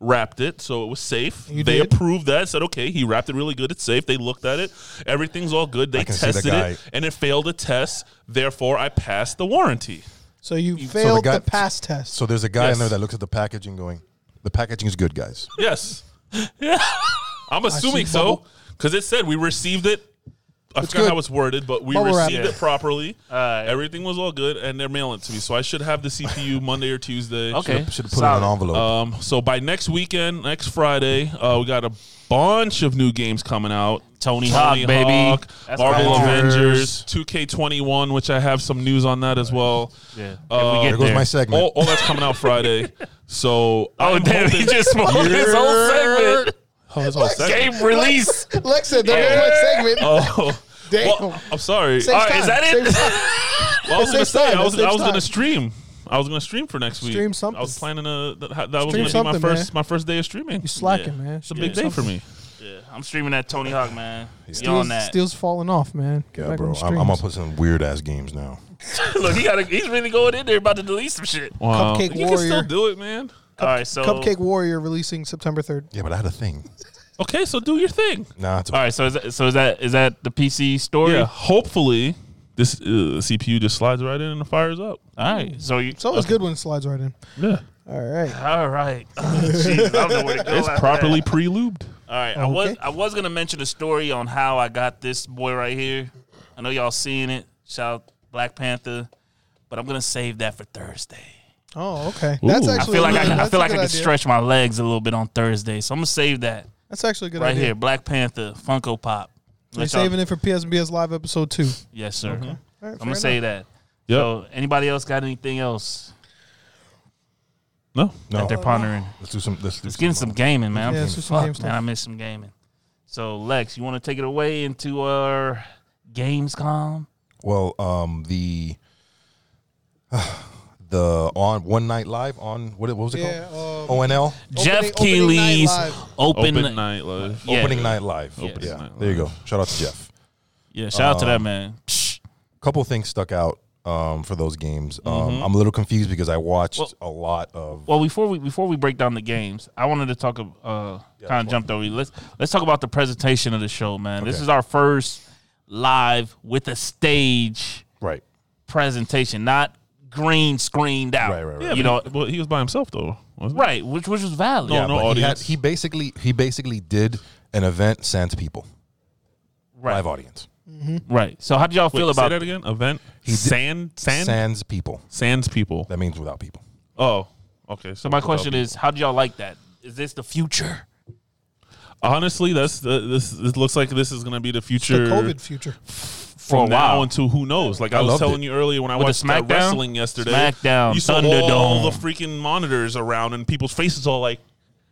wrapped it, so it was safe. You they did? approved that, said, okay, he wrapped it really good. It's safe. They looked at it. Everything's all good. They I can see the tested guy. it, and it failed a test. Therefore, I passed the warranty. So you So failed the guy- the pass test. So there's a guy Yes. in there that looks at the packaging going, the packaging is good, guys. Yes. Yeah. I'm assuming see so, bubble- because it said we received it. I It's forgot good. how it's worded, but we Bubble wrap. received it properly. Alright. Everything was all good, and they're mailing it to me. So I should have the C P U Monday or Tuesday. Okay. Should have put it in an Solid. envelope. Um, so by next weekend, next Friday, uh, we got a bunch of new games coming out. Tony Hawk, baby. Hawk, That's Marvel right. Avengers, two K twenty-one, which I have some news on that as well. Yeah. Uh, If we there get goes there. my segment. All, all that's coming out Friday. So Oh, I'm damn. He hoping- just smoked his whole segment. Oh, this whole segment. Game release. Lex said there goes my segment. Oh, Damn. well, I'm sorry. Saves All right, time. is that it? Saves time. Well, I was It gonna saves say time. I It was saves I was time. gonna stream. I was gonna stream for next week. Stream something. I was planning to that, that was Stream gonna be my something, first man. my first day of streaming. You slacking, man. It's a big day for me. Yeah, I'm streaming that Tony Hawk, man. You Steel's, on that? Steel's falling off, man. Get Yeah, back bro. on I'm, streams. I'm gonna put some weird ass games now. Look, he got. He's really going in there, about to delete some shit. Wow. Cupcake you can still Warrior. do it, man. All right, so Cupcake Warrior releasing September third. Yeah, but I had a thing. Okay, so do your thing. Nah, it's All right, so is that, so is that is that the P C story? Yeah, hopefully this uh, C P U just slides right in and the fires up. All right, so you. It's always good when it slides right in. Yeah, All right. All right. Jeez, I don't know where to go. it's after properly that. pre-lubed. All right, I was Okay. I was gonna mention a story on how I got this boy right here. I know y'all seeing it. Shout out Black Panther, but I'm gonna save that for Thursday. Oh, okay. That's Ooh. I I actually. feel like I, that's I a feel like I good can idea. stretch my legs a little bit on Thursday, so I'm gonna save that That's actually a good right idea. here. Black Panther Funko Pop. You're Let y'all- saving it for P S B S Live episode two. Yes, sir. All right, I'm fair gonna say enough. that. Yep. So, anybody else got anything else No, no. that they're pondering? Let's do some. Let's do Let's get in some gaming, man. I'm Yeah, let's do some fuck, game man. stuff. I miss some gaming. So, Lex, you want to take it away into our Gamescom? Well, um, the the on one night live on what, what was it Yeah. called? Um, O N L Jeff opening night Keeley's live. open, open night live. Yeah. opening night live. Yes. Opening Yeah, night there you go. live. Shout out to Jeff. Yeah, shout out to that Um, man. Psh. Couple things stuck out um, for those games. Um, Mm-hmm. I'm a little confused because I watched Well- a lot of. Well, before we before we break down the games, I wanted to talk. Uh, kind of jumped over. you. Let's let's talk about the presentation of the show, man. This Okay. is our first live with a stage Right. presentation, not green screened out. Right, right, right. Yeah, You but know, he, well, he was by himself though, wasn't he? right, which which was valid. No, Yeah, no but he, had, audience. he basically he basically did an event sans people, right, live audience, right. So how did y'all Wait, feel say about that again? Event He did- sand sand sans people. sands people. That means without people. Oh, okay. So my question is, how do y'all like that? Is this the future? honestly, that's the, this. It looks like this is going to be the The future COVID future. For a from now while. until who knows. Like I, I was loved telling it. you earlier when I With the watched that SmackDown? wrestling yesterday. SmackDown, you saw all Thunderdome. the freaking monitors around and people's faces all like.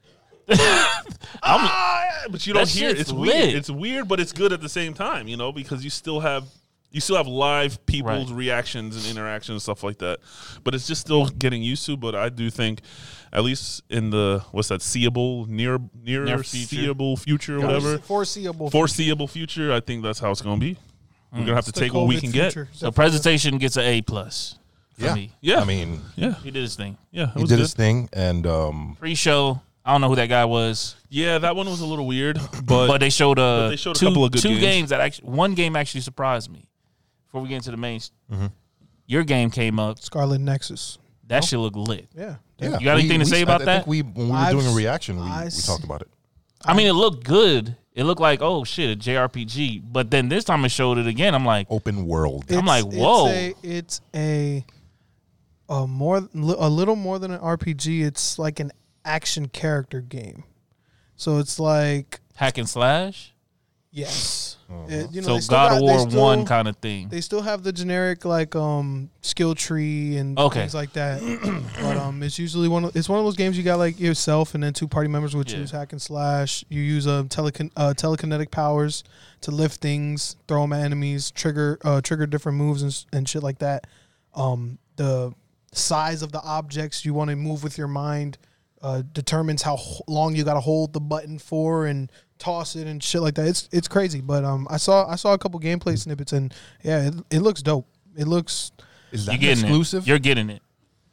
ah, but you don't That hear it. shit's It's lit. weird. It's weird, but it's good at the same time, you know, because you still have you still have live people's Right. reactions and interactions and stuff like that. But it's just still getting used to. But I do think, at least in the what's that seeable near near, Near future. seeable future or whatever Foreseeable. foreseeable future, I think that's how it's gonna be. We're gonna have to The take what we COVID can future. get. So presentation gets an A plus for Yeah. me. Yeah, I mean, yeah, He did his thing. yeah. It he was did good. his thing, and um, Pre-show, I don't know who that guy was, Yeah, that one was a little weird, but, but they showed uh but they showed a two, couple of good two games. games that actually one game actually surprised me. Before we get into the main, Mm-hmm. your game came up. Scarlet Nexus. That shit looked lit. Yeah. yeah, You got anything to say I- about I that? think we when we were I've doing a s- reaction, we, I we s- talked about it. I mean, it looked good. It looked like, oh shit, a J R P G. But then this time it showed it again. I'm like, Open world. I'm It's- like, whoa. It's a, it's a, a more a little more than an R P G. It's like an action character game. So it's like hack and slash. yes, It- you know, So they still God got- of they War still- one kind of thing. They still have the generic like um skill tree and Okay. things like that. But um, it's usually one. Of, it's one of those games you got like yourself and then two party members, which Yeah. use hack and slash. You use um telecon- uh, telekinetic powers to lift things, throw them at enemies, trigger uh trigger different moves and s- and shit like that. Um, the size of the objects you want to move with your mind uh, determines how h- long you got to hold the button for and toss it and shit like that. It's it's crazy, but um, I saw I saw a couple gameplay snippets and yeah, it, it looks dope. It looks Is You're that getting exclusive? it. You're getting it.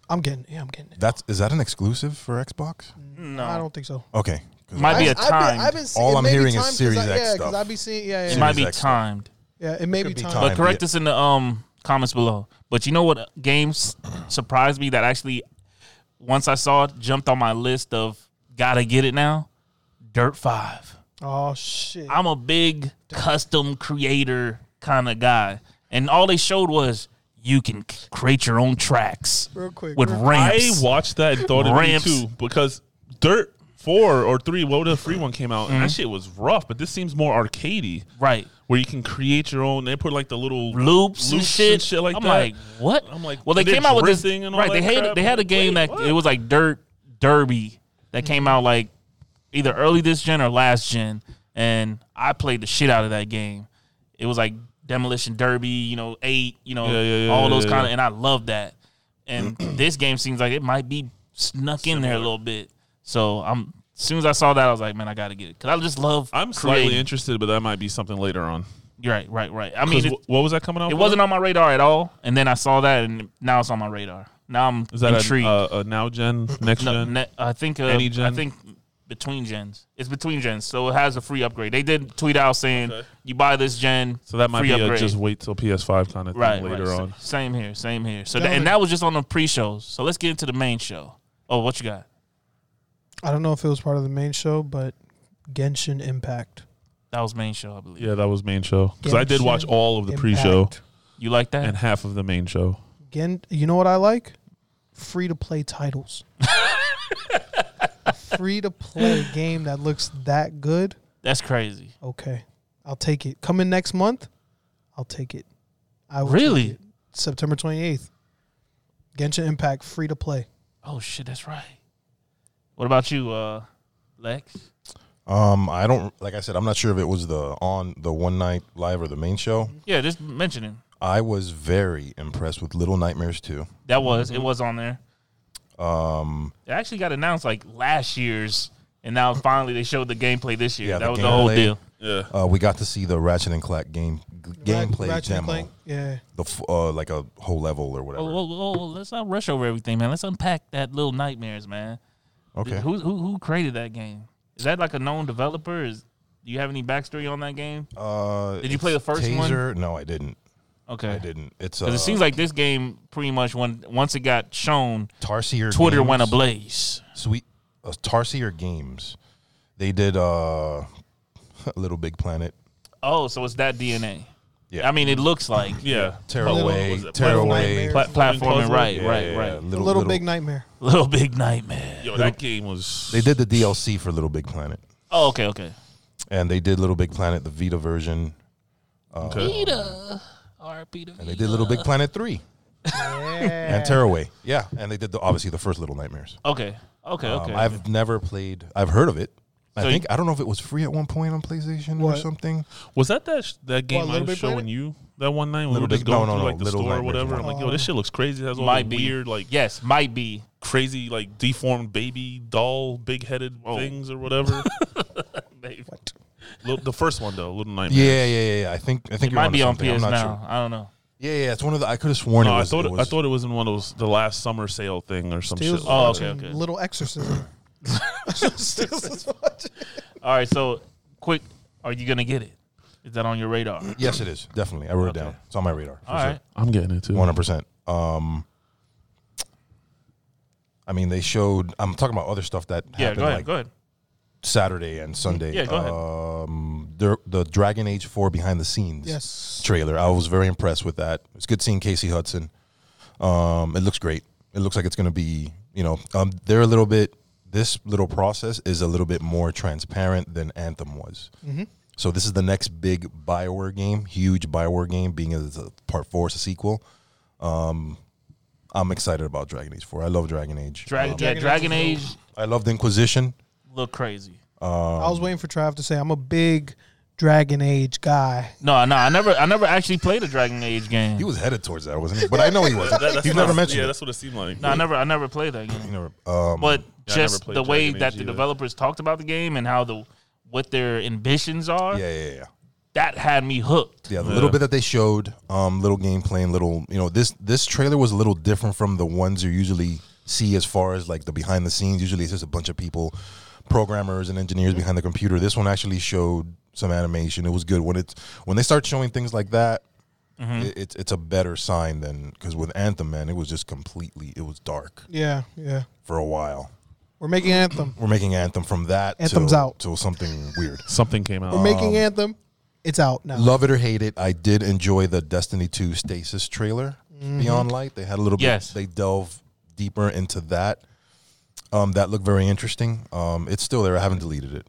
I'm getting. Yeah, I'm getting it. That's is that an exclusive for Xbox? No, I don't think so. Okay. 'Cause Might be I- a I've been- timed. I've been seeing- All it I'm may be hearing is timed 'cause Series I, X Yeah, because stuff. I've been seeing. Yeah, it yeah. might be Series X stuff. timed. Yeah, it may could be be timed. timed. But correct yeah. us in the um comments below. But you know what games surprised me that actually once I saw it jumped on my list of gotta get it now? Dirt five. Oh shit! I'm a big custom creator kind of guy. And all they showed was you can c- create your own tracks Real quick, with real- ramps. I watched that and thought Ramps. of me too because Dirt four or three, what the free one came out, and Mm-hmm. that shit was rough. But this seems more arcadey, Right. where you can create your own. They put like the little Loops, and shit. like I'm that. like, what? I'm like, well, they they're came out with this. drifting and all Right. They that had crap. they had a I'm like, game wait, that what? it was like Dirt Derby that came out like either early this gen or last gen, and I played the shit out of that game. It was like Demolition Derby, you know, eight, you know, Yeah, yeah, yeah, all those yeah, kind of, yeah. and I love that. And this game seems like it might be snuck in there a little bit. So I'm as soon as I saw that, I was like, man, I got to get it because I just love. I'm slightly creating. interested, but that might be something later on. You're right, right, right. I mean, 'Cause it, wh- what was that coming out? it for? wasn't on my radar at all, and then I saw that, and now it's on my radar. Now I'm Is that intrigued. a, uh, a now gen, next No, gen? ne- I think uh, Any I gen? think between gens. It's between gens, so it has a free upgrade. They did tweet out saying Okay. you buy this gen, So that might free be a upgrade. just wait till P S five kind of thing right later right. on. S- Same here, same here. So Yeah, tha- like- and that was just on the pre-shows. So let's get into the main show. Oh, what you got? I don't know if it was part of the main show, but Genshin Impact. That was main show, I believe. Yeah, that was main show because I did watch Genshin all of the pre-show Impact. You like that? and half of the main show. Gen, you know what I like? Free to play titles. Free to play game that looks that good. That's crazy. Okay, I'll take it. Coming next month, I'll take it. I will Really? take it. September twenty-eighth. Genshin Impact free to play. Oh shit, that's right. What about you, uh, Lex? Um, I don't like I said. I'm not sure if it was the on the one night live or the main show. Yeah, just mentioning. I was very impressed with Little Nightmares two. That was it was on there. Um, It actually got announced like last year's, and now finally they showed the gameplay this year. Yeah, that the was the whole gameplay. deal. Yeah. uh, we got to see the Ratchet and Clank game g- gameplay Ratchet and demo, Clank, yeah. the f- uh, like a whole level or whatever. Oh, oh, oh, let's not rush over everything, man. Let's unpack that Little Nightmares, man. Okay. Who who who created that game? Is that like a known developer? Is do you have any backstory on that game? Uh, Did you play the first one? Taser? No, I didn't. Okay. I didn't. It's uh, Because it seems like this game pretty much when once it got shown, Tarsier. Twitter Games, went ablaze. Sweet uh, Tarsier Games. They did uh, Little Big Planet. Oh, so it's that D N A. Yeah. I mean, it looks like Yeah. Tearaway. Was it Tearaway. Nightmares? Pla- platforming, puzzle? right, Yeah, right, yeah, right. yeah. Little, little Big Nightmare. Little Big Nightmare. Yo, that game was. They did the D L C for Little Big Planet, Oh, okay, okay. and they did Little Big Planet the Vita version, Okay. Peter. R P to and they did Little Big Planet three Yeah. and Tearaway. Yeah, and they did the, obviously the first Little Nightmares. Okay, okay, Um, okay. I've never played. I've heard of it. I So think you- I don't know if it was free at one point on PlayStation or What? something. Was that that sh- that game What, I Little was Big showing Planet? you that one night when Little we were just Big- no, going no, through no, like the Little store or Nightmares whatever? I'm one. like, yo, this shit looks crazy. It has all Might the be weird, like yes, might be. crazy, like deformed baby doll, big headed Whoa. things or whatever. Little- the first one though, Little Nightmares. Yeah, yeah, yeah. yeah. I think I think It you're might onto be on something. P S I'm not now. sure. I don't know. Yeah, yeah. It's one of the. I could have sworn No, it I was. thought it it, I was, thought it was in one of those the last summer sale thing or some Steel's shit. Oh, watching okay, okay. Little Exorcism. Steel's watching. All right, so quick, are you gonna get it? Is that on your radar? Yes, it is definitely. I wrote Okay. it down. It's on my radar. For All sure. right. I'm getting it too. One hundred percent. Um, I mean, they showed. I'm talking about other stuff that Yeah, happened go ahead. like go ahead. Saturday and Sunday. Yeah, go ahead. Um, the the Dragon Age four behind the scenes Yes. trailer. I was very impressed with that. It's good seeing Casey Hudson. Um, it looks great. It looks like it's going to be. You know, um, they're a little bit. This little process is a little bit more transparent than Anthem was. Mm-hmm. So this is the next big BioWare game, huge BioWare game, being as a part four is a sequel. Um, I'm excited about Dragon Age four. I love Dragon Age. Dragon, Um, yeah, Dragon Dragon Age Age is I love the Inquisition. look crazy. Um, I was waiting for Trav to say I'm a big Dragon Age guy. No, no, I never, I never actually played a Dragon Age game. He was headed towards that, wasn't he? But I know he wasn't. That- that's He's what never I- mentioned Yeah, it. that's what it seemed like. no, I never, I never played that He game. never, um, But Yeah, I never just played the way Dragon that Age the either. developers talked about the game and how the what their ambitions are, yeah, yeah, yeah. that had me hooked. Yeah, the Yeah. little bit that they showed, um, little gameplay and little, you know, this this trailer was a little different from the ones you usually see as far as like the behind the scenes. Usually it's just a bunch of people, programmers and engineers behind the computer. This one actually showed some animation. It was good. When it's when they start showing things like that, Mm-hmm. it, it's it's a better sign than because with Anthem, man, it was just completely it was dark Yeah, yeah. for a while. We're making Anthem. We're making Anthem from that Anthem's till, out. till something weird. Something came out. We're making Anthem. It's out now. Love it or hate it, I did enjoy the Destiny two Stasis trailer, Beyond Light. They had a little Yes. bit, they delve deeper into that. Um, that looked very interesting. Um, it's still there. I haven't deleted it.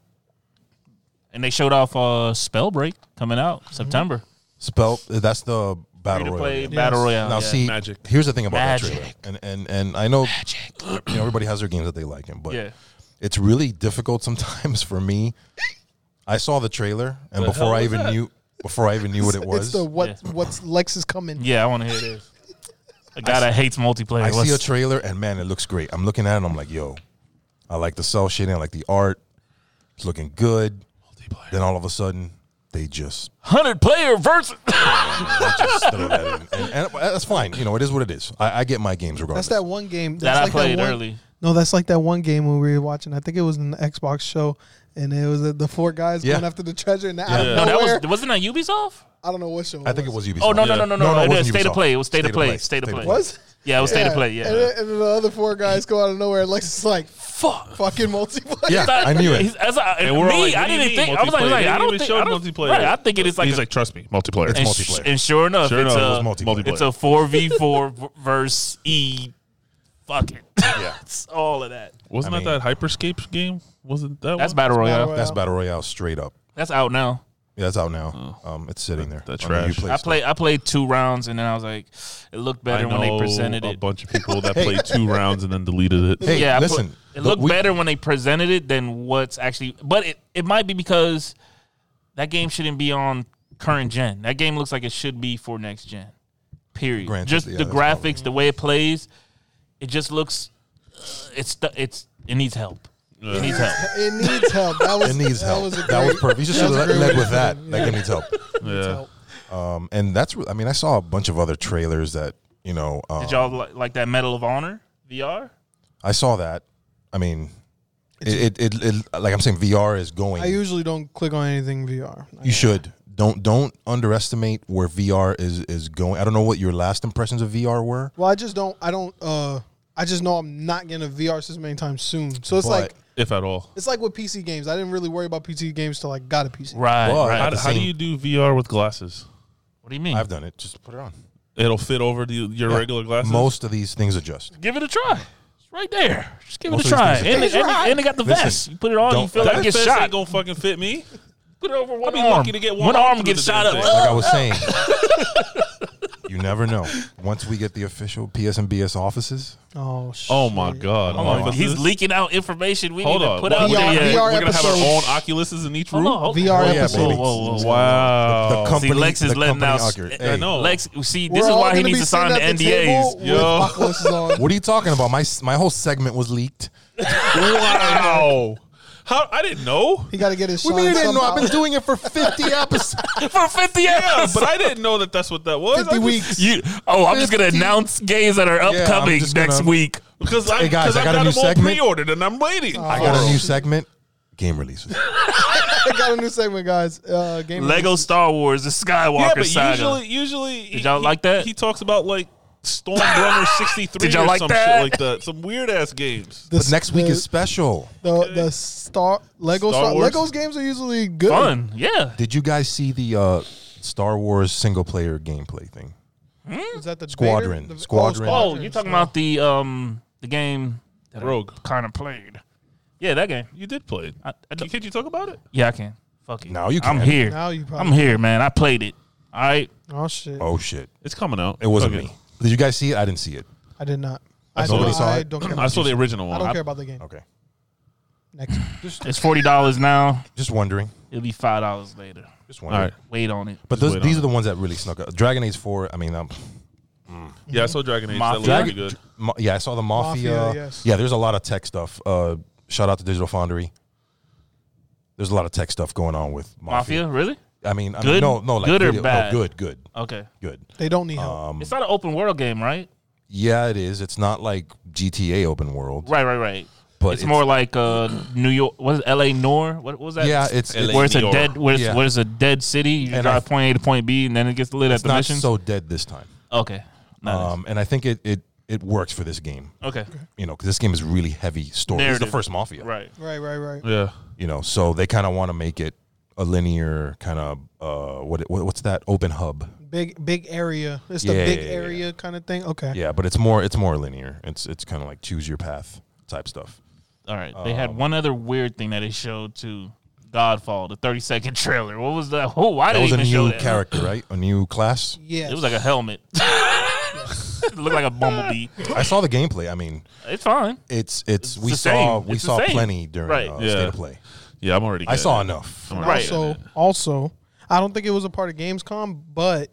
And they showed off uh, Spellbreak coming out September. Spell, that's the Free battle to royale. play game. battle royale. Now, yeah. see, Magic. here's the thing about Magic. that trailer, and and and I know, you know, everybody has their games that they like, him, but yeah. it's really difficult sometimes for me. I saw the trailer, and The before hell I was even that? knew, before I even knew what it It's was, the what Yeah. what's Lex is coming. Yeah, I want to hear this. A guy that hates multiplayer. I see What's- a trailer, and man, it looks great. I'm looking at it, and I'm like, yo, I like the cell shading, I like the art. It's looking good. Then all of a sudden, they just, Hundred player versus. they just throw that in, and, and that's fine. You know, it is what it is. I, I get my games regardless. That's that one game that that's I like played one, early. No, that's like that one game when we were watching. I think it was an Xbox show, and it was uh, the four guys Yeah. going after the treasure. And out Yeah. of No, that nowhere, was wasn't that Ubisoft? I don't know what show. I think it was Ubisoft. Oh no no no no no! No, no, it it was wasn't State of Ubisoft. Play. It was State State of of Play. Play. State of State of Play. Play. Was Yeah, it was State of Play. And, Yeah. then, and then the other four guys go out of nowhere. and Lex is like, Fuck. fucking multiplayer. Yeah, I knew it. He's- as I- And we're all me, like, I what do you didn't mean think. I was like, multiplayer? like, They I didn't don't even think. show I don't, multiplayer. right, I think it is like. He's a, like, trust me, multiplayer. It's and, multiplayer. and sure enough, Sure it's enough, a it was multiplayer. it's a four v four versus E. Fuck it. Yeah. It's all of that. Wasn't I that mean- that Hyperscape game? Wasn't that That's one? battle royale. Royale. That's Battle Royale straight up. That's out now. Yeah, that's out now. Um, it's sitting there. That's on the trash. Uplay I store. played. I played two rounds, and then I was like, it looked better I when they know presented a it. bunch of people that played two rounds and then deleted it. Hey, yeah, I put- listen. it look, looked we- better when they presented it than what's actually. But it, it might be because that game shouldn't be on current gen. That game looks like it should be for next gen. Period. Granted, just yeah, the that's graphics, probably- the way it plays, it just looks. Uh, it's stu- it's it needs help. It needs help. It needs help. That was It needs that help. Was a that was great- perfect. You just that should was a have great led way with to that. put it. That Yeah. game needs help. Needs Yeah. help. Um, and that's, I mean, I saw a bunch of other trailers that, you know, um, Did y'all like, like that Medal of Honor V R? I saw that. I mean, it, it, it, it, like I'm saying, V R is going. I usually don't click on anything V R. you should. Don't don't underestimate where V R is is going. I don't know what your last impressions of V R were. Well, I just don't. I don't. Uh, I just know I'm not getting a V R system anytime soon. So it's But- like If at all. it's like with P C games. I didn't really worry about P C games till I got a P C. Right, Well, right. How, At the how do same- you do V R with glasses? What do you mean? I've done it. Just put it on. It'll fit over the, your Yeah. regular glasses? Most of these things adjust. Give it a try. It's right there. Just give Most it a of these try. things And, are- it, and, it, and it got the Listen, vest. You put it on, you don't- feel that like you get vest shot. ain't gonna fucking fit me. Put it over one I'd be arm. lucky to get one one arm arm through gets the shot damn up. thing. Like I was saying, you never know. Once we get the official P S and B S offices, Oh shit. Oh my god. Hold on. Offices? He's leaking out information we Hold need to on. put What- out V R there. yet. V R We're gonna have our own episodes. Oculuses in each Hold room. on, hold V R Oh, yeah, episodes. baby. Whoa, whoa, whoa. Wow. the company, See, Lex is the letting company out. Oculus. uh, Hey, I know. Lex, see, We're this is all why he gonna needs be to sign the sitting N at D table As. with Yo. Oculus on. What are you talking about? My my whole segment was leaked. Wow. How I didn't know. He got to get his. What do shine you mean you didn't know? somehow. I've been doing it for fifty episodes. For fifty Yeah, episodes. but I didn't know that that's what that was. fifty I just- weeks. You, oh, I'm just gonna fifty announce games that are I'm upcoming just next gonna- week. Because I, Hey, guys, because I I've got a got new them all segment. pre-ordered and I'm waiting. I got a new segment. Game releases. I got a new segment, guys. Uh, game Lego releases. Star Wars, the Skywalker Yeah, but saga. usually, usually, Did y'all he, like that? He talks about like Stormrunner sixty-three Did y'all or like some that? shit like that. Some weird ass games. The, But next week the, is special. the the Star Lego Star Star, Wars? Legos games are usually good. Fun, yeah. Did you guys see the uh, Star Wars single player gameplay thing? Is that the Squadron. Vader? The- Squadron. Oh, you talking about the um the game that Rogue. kind of played? Yeah, that game. You did play it. I, I You- don't- Can you talk about it? yeah, I can. Fuck it. Now you I'm can. here. Now you probably. I'm here, man. I played it. All right. Oh shit! Oh shit! It's coming out. It wasn't Okay. me. Did you guys see it? I didn't see it. I did not. I I, saw don't, it. saw I it. don't care. About I saw the games. original I one. don't care about the game. Okay. Next. It's forty dollars now. Just wondering. It'll be five dollars later. Just All wondering. right. Wait on it. But Just those, wait these on are the ones that really snuck up. Dragon Age four. I mean, um, Yeah, I saw Dragon Age. Mafia. That looked really good. Ma- yeah, I saw the Mafia. Mafia, yes. Yeah, there's a lot of tech stuff. Uh, shout out to Digital Foundry. There's a lot of tech stuff going on with Mafia. Mafia, really? I mean, I Good? mean, no, no, like Good or video- bad? No, good, good, Okay. good. They don't need help. Um, It's not an open world game, right? yeah, it is. It's not like G T A open world, Right, right, right. but it's, more like uh, New York. What is it, L A Noir? What, what was that? yeah, it's L A it's, where it's a Noir. dead, where it's, Yeah. where it's a dead city. You And drive I- point A to point B, and then it gets lit at it's the not mission. so dead this time. Okay. Nice. Um, and I think it it it works for this game. okay. You know, because this game is really heavy story. This is Narrative. the first Mafia, Right. Right, right, right. Yeah. You know, so they kind of want to make it a linear kind of uh what, what what's that open hub? Big, big area. It's the Yeah, big yeah, yeah, area kind of thing. Okay. Yeah, but it's more it's more linear. It's it's kind of like choose your path type stuff. All right. They had Um, one other weird thing that they showed to Godfall, the thirty second trailer. What was that? Oh, why That did was they a even show new that? character, right? A new class. Yes. It was like a helmet. It looked like a bumblebee. I saw the gameplay. I mean, It's fine. it's it's, It's we the saw same. we It's the saw same. plenty during Right. uh, Yeah. State of Play. Yeah, I'm already. I getting saw it. enough. I'm already Right. getting Also, it. also, I don't think it was a part of Gamescom, but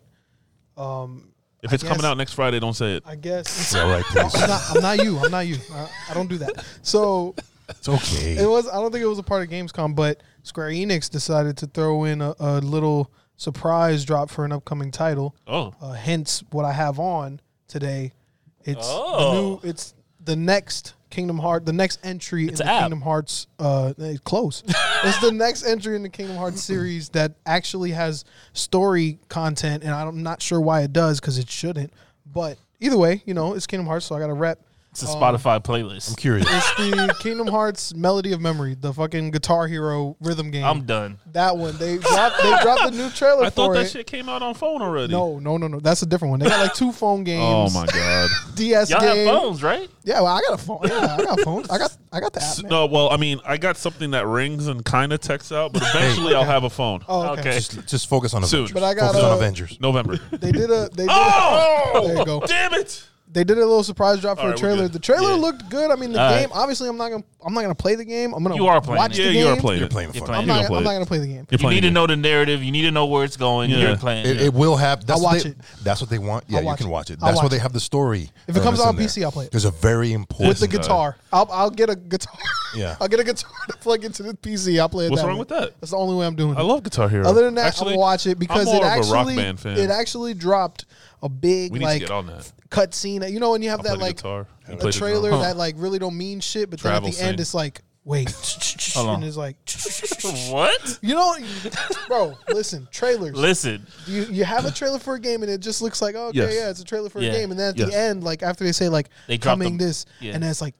um, If it's I coming guess- out next Friday, don't say it. I guess Yeah, right. Please, I'm, not, I'm not you. I'm not you. I, I don't do that. So it's okay. it was. I don't think it was a part of Gamescom, but Square Enix decided to throw in a, a little surprise drop for an upcoming title. Oh. Uh, hence, what I have on today. It's Oh. the new. It's the next Kingdom Hearts. The next entry It's in an the app. Kingdom Hearts. Uh, it's close. It's the next entry in the Kingdom Hearts series that actually has story content, and I'm not sure why it does because it shouldn't. But either way, you know, it's Kingdom Hearts, so I got to rep. It's a Spotify playlist. I'm curious. It's the Kingdom Hearts Melody of Memory, the fucking Guitar Hero rhythm game. I'm done. that one. They dropped. They dropped the new trailer I thought for that it. shit came out on phone already. No, no, no, no. That's a different one. They got like two phone games. Oh my god. D S Y'all game. have phones, right? Yeah, well, I got a phone. Yeah, I got phones. I got, I got the app. Man. No, well, I mean, I got something that rings and kind of texts out, but eventually I'll have a phone. Oh, okay. Okay. just, just focus on Soon. Avengers. But I got, focus on uh, Avengers. November. They did a. They did. Oh! A, there you go. Damn it! They did a little surprise drop for All a right, we're trailer. good. The trailer Yeah. looked good. I mean, the All game. right. Obviously, I'm not gonna. I'm not gonna play the game. I'm gonna. You are playing watch it. Yeah, the you game. are playing You're it. playing for You're fun. playing I'm You're not. gonna play I'm it. not gonna play the game. You're You playing need to it. know the narrative. You need to know where it's going. Yeah. You're playing. It, yeah. it will have. That's I'll what watch they, it. That's what they want. Yeah, I'll you watch can it. watch it. I'll That's why watch they it. have the story. If it comes premise out in on P C, there. I'll play it. There's a very important With the guy. guitar, I'll I'll get a guitar. Yeah. I'll get a guitar to plug into the P C. I'll play it. What's that wrong way. with that? That's the only way I'm doing it. I love Guitar Hero. Other than that, Actually, I'm gonna watch it because I'm more it of a rock actually band fan. it actually dropped a big we need like to get on that. cut scene. You know when you have I'll that play the like guitar. You a play the trailer drum. that like really don't mean shit, but then Travel at the end scene. it's like wait, Hold on. and it's like What? you know, bro. Listen, trailers. Listen. You you have a trailer for a game and it just looks like okay, Yes. yeah, it's a trailer for Yeah. a game, and then at Yes. the end, like after they say like They drop coming them. this, Yeah. and then it's like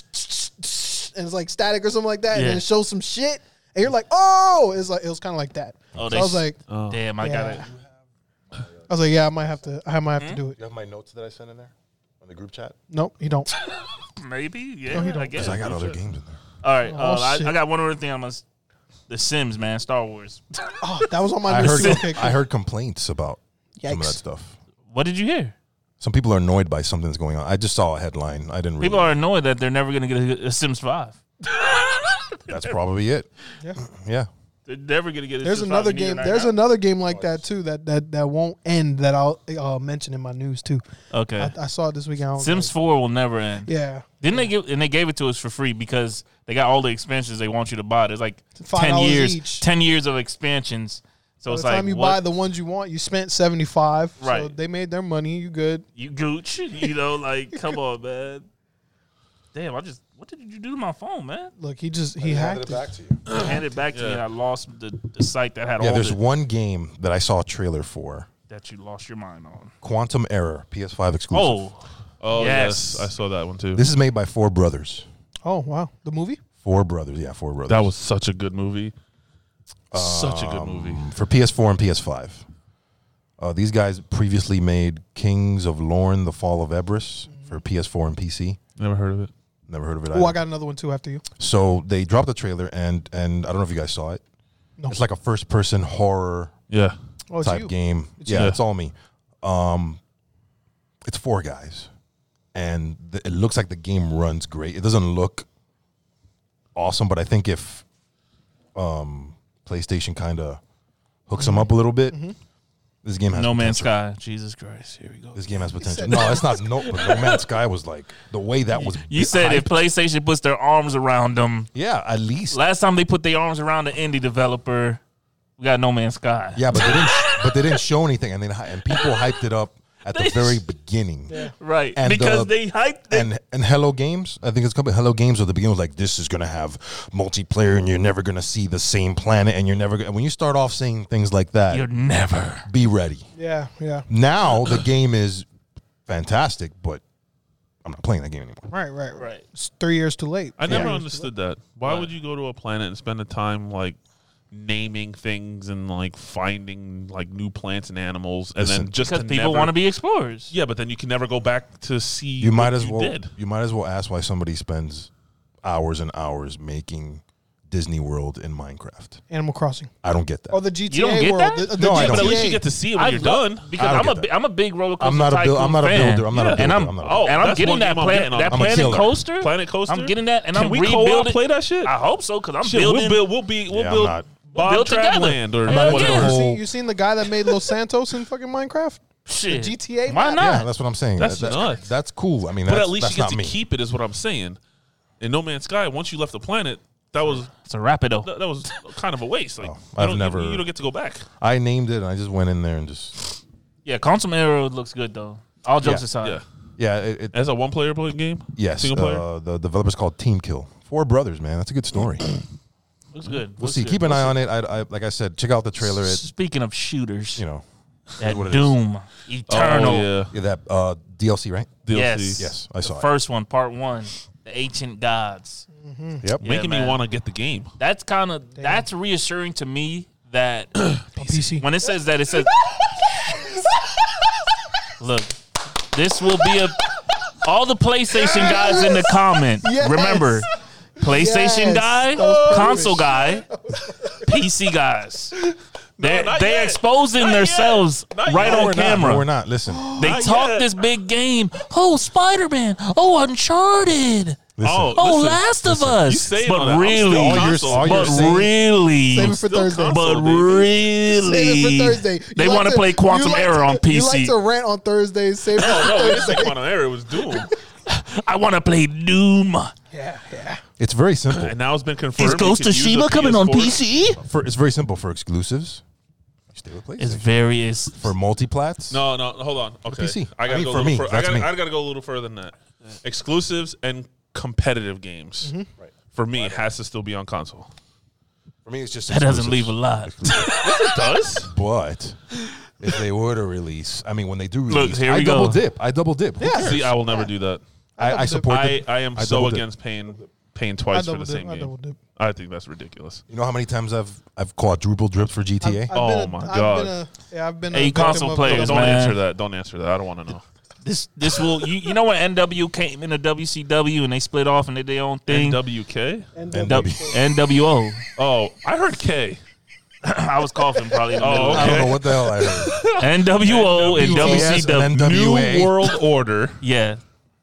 and it's like static or something like that, and then Yeah. it shows some shit, and you're like, oh, it's like it was kind of like that. Oh, so they I was s- like, Oh. Damn, I got Yeah. it. I was like, yeah, I might have to, I might have to do it. You have my notes that I sent in there on the group chat? Nope, you don't. Maybe. Yeah. No, you don't. I guess. Because I got other games in there. All right. Oh, uh, I, shit. I got one other thing. I must. The Sims, man. Star Wars. Oh, that was on my I list. heard Okay, cool. I heard complaints about some of that Yikes. stuff. What did you hear? Some people are annoyed by something that's going on. I just saw a headline. I didn't really. People are annoyed that they're never going to get a, a Sims five. That's probably it. Yeah. Yeah. They're never going to get a There's Sims another five. You need game. it right There's now. another game like that too. That that that won't end. That I'll uh, mention in my news too. Okay. I, I saw it this weekend. I was Sims like, four will never end. yeah. Didn't they give and they gave it to us for free because they got all the expansions they want you to buy. There's like five ten dollars years, each. ten years of expansions. So By it's the like time you what, buy the ones you want, you spent seventy five. So Right. they made their money. You good? you gooch, you know, like come on, man. Damn, I just what did you do to my phone, man? Look, he just he hacked it. to you. Hand it back to me, Yeah. and I lost the, the site that had Yeah, all there's the, one game that I saw a trailer for. that you lost your mind on. Quantum Error, P S five exclusive. Oh, Oh Yes. yes. I saw that one too. This is made by Four Brothers. Oh wow, the movie. Four Brothers, yeah, Four Brothers. that was such a good movie. Such a good movie. for P S four and P S five. Uh, these guys previously made Kings of Lorne: The Fall of Ebris for P S four and P C. Never heard of it. Never heard of it. Oh, I either. got another one too after you. So they dropped the trailer, and and I don't know if you guys saw it. No. It's like a first-person horror Yeah. Oh, it's type you. game. It's yeah, you. it's all me. Um, it's four guys, and th- it looks like the game runs great. It doesn't look awesome, but I think if um, PlayStation kind of hooks them up a little bit, this game has No Man's potential. Sky. Jesus Christ, here we go. This game has potential. said- No, that's not. No, but No Man's Sky was like the way that was. You said if hyped. PlayStation puts their arms around them. Yeah, at least. Last time they put their arms around the indie developer, We got No Man's Sky. Yeah, but they didn't. But they didn't show anything, and then and people hyped it up at the very beginning. Right. And, because uh, they hyped it. And and Hello Games, I think it's called Hello Games. At the beginning was like, this is gonna have multiplayer, and you're never gonna see the same planet, and you're never. Gonna, when you start off saying things like that, You're never. be ready. Yeah, yeah. Now the game is fantastic, but I'm not playing that game anymore. Right, right, Right. It's three years too late. I never Yeah. understood that. Why What? would you go to a planet and spend the time like naming things and like finding like new plants and animals, and Listen, then just Because to people never- want to be explorers. Yeah, but then you can never go back to see. You might what as you well. Did. You might as well ask why somebody spends hours and hours making Disney World in Minecraft. Animal Crossing. I don't get that. Or the G T A You don't get world. that? The, the No, I G T A. don't. But at least you get to see it when I you're love- done. because I don't I'm a get bi- that. I'm a big roller coaster I'm not a build, tycoon I'm not a fan. builder. I'm not Yeah. a builder. And I'm I'm not a Oh, builder. and I'm that's getting one that game I'm planet getting on. that I'm a planet killer. coaster. Planet Coaster. I'm getting that, and Can I'm we rebuilding. co-op play that shit? I hope so, because I'm Shit, building. we'll build. We'll be. We'll Yeah, I'm build. not. Bob build together. Trapland or I'm not whatever. against You whole- seen, you seen the guy that made Los Santos in fucking Minecraft? Shit. G T A Why map? not? Yeah, that's what I'm saying. That's That- nuts. That's cool. I mean, But that's, at least that's you get not to me. keep it, is what I'm saying. In No Man's Sky, once you left the planet, that was It's a rapido. that, that was kind of a waste. Like Oh, you I've don't- never- You, you don't get to go back. I named it, and I just went in there and just Yeah, Consummate Arrow looks good though. All jokes Yeah. aside. Yeah. yeah. It, it, As a one-player play game. yes, Single player. uh, the developer's called Team Kill. Four brothers, man. That's a good story. Looks good. We'll Looks see. good. Keep an We'll eye see. on it. I, I, like I said, check out the trailer. It, Speaking of shooters, you know, that what it is. Doom Eternal. Oh yeah. yeah, that uh, D L C, right? D L C. Yes. Yes, I The saw it. first one, part one, the Ancient Gods. Yep. Yeah, Making me man. want to get the game. That's kind of that's reassuring to me that On P C. when it says that it says, look, this will be a all the PlayStation guys in the comment. Yes. Remember, PlayStation Yes. guy, Those console guy, P C guys. They're, not they're yet. exposing Not themselves yet. Not right yet. on we're camera. Not, no, we're not. Listen, They Not talk yet. this big game. Oh, Spider Man. Oh, Uncharted. listen. Oh, Oh, listen, Last of You Us. saying But all that. I'm really, still All you're- console. all you're but saying- really, Save it for Still Thursday. console. but baby. Save really, it for Thursday. You they like want to play Quantum you like Error to- on P You C. like to rant on Thursdays. Save it Oh for no, we didn't Thursday. say Quantum Error. It was Doom, I want to play Doom. Yeah, yeah. It's very simple. and now it's been confirmed. Is Ghost you of can use Tsushima a coming on P S P four. C? For, it's very simple for exclusives. You stay with It's PlayStation. very it's For multiplats. No, no, hold on. Okay, P C. I gotta I mean, go for a little me, fur- I that's gotta, me. I gotta go a little further than that. Exclusives and competitive games. Right. For me, it has to still be on console. For me, it's just that doesn't exclusives. leave a lot. It does. But if they were to release, I mean, when they do Look, release, here I we double go. dip. I double dip. Who cares? See, I will never do that. I, I support. I, the, I am I so double dip. against paying paying I twice for double the dip. same I game. double dip. I think that's ridiculous. You know how many times I've I've quadruple dripped for G T A? I've, I've Oh been a, my I've God. Been a, yeah, I've been Hey, a victim console of players, Don't man. answer that. Don't answer that. I don't want to know. This this will you you know when N W came into W C W and they split off and did their own N thing. W K? And N W- W. N W O. Oh, I heard K. I was coughing probably in the Oh, middle. I don't okay. know what the hell I heard. N W O and N W O. W Yes, C and W. N W A. New World Order. Yeah.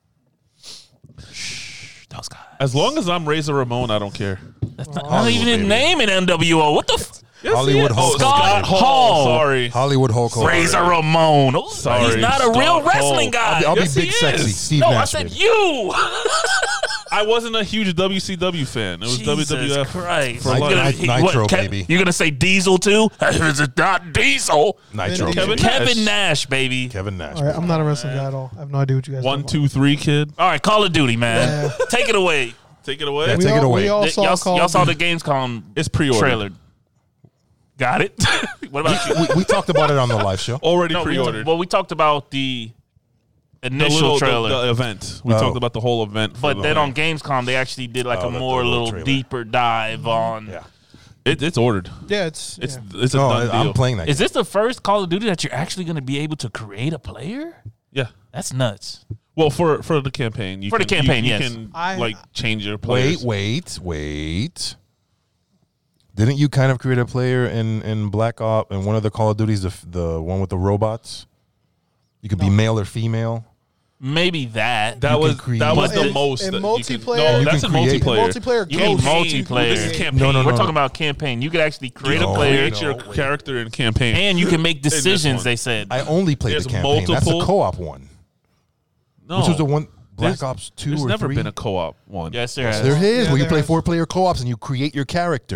Shh, those guys. As long as I'm Razor Ramon, I don't care. That's not, not Hollywood, even his baby. name in N W O. What the f- Yes, Hollywood he is. Hulk Oh, Scott Scott Hall. Hall. Sorry. Hollywood Hulk Hogan. Razor Ramon. Oh, Sorry, he's not a Scott real Hall. wrestling guy. I'll be, I'll Yes, be he big sexy. is. Steve no, I Nash. said baby. you. I wasn't a huge W C W fan. It was Jesus W W F. Christ. for Nit- life. Nit- he- Nitro, Ke- baby. You're gonna say Diesel too? It's not Diesel. Nitro. Vin Kevin Diesel. Nash. Kevin Nash, baby. Kevin Nash. All right, I'm not a wrestling guy at all. I have no idea what you guys. One, talking two, three, kid. All right, Call of Duty, man. Take it away. Take it away. Yeah, about. take we it all, away. We all Y'all, saw y'all Call of saw the Duty. Gamescom It's pre-ordered. trailer. Got it. What about you? we, we talked about it on the live show. Already No, we ta- pre-ordered. well, we talked about the the initial little- the- trailer, The, event. We Oh. talked about the whole event. for but the then whole- on Gamescom they actually did like Oh, a the- more the little little trailer. deeper dive on. Yeah. it, it's ordered. Yeah, it's It's yeah. it's a No, done I, I'm deal. playing that. Is game. this the first Call of Duty that you're actually going to be able to create a player? Yeah. That's nuts. Well, for for the campaign, you For the can, you- campaign, you, yes. can I- like change your Wait, players. wait, wait. Didn't you kind of create a player in, in Black Ops and one of the Call of Duties, the the one with the robots? You could be male or female. Maybe that. That You was can create- that was But the in- most. in that you can- multiplayer- no, You that's can in create- multiplayer. Multiplayer You mean ghosts. multiplayer. This is campaign. No, no, We're no. talking about campaign. You could actually create No, a player, Create your no, wait. character in campaign. and you can make this decisions. one. They said. I only played There's the campaign. That's the multiple- co-op one. no, Which was the one Black There's- Ops two There's or never three? been a co-op one. yes, there has. There is Yeah, where you there play is. four player co-ops and you create your character.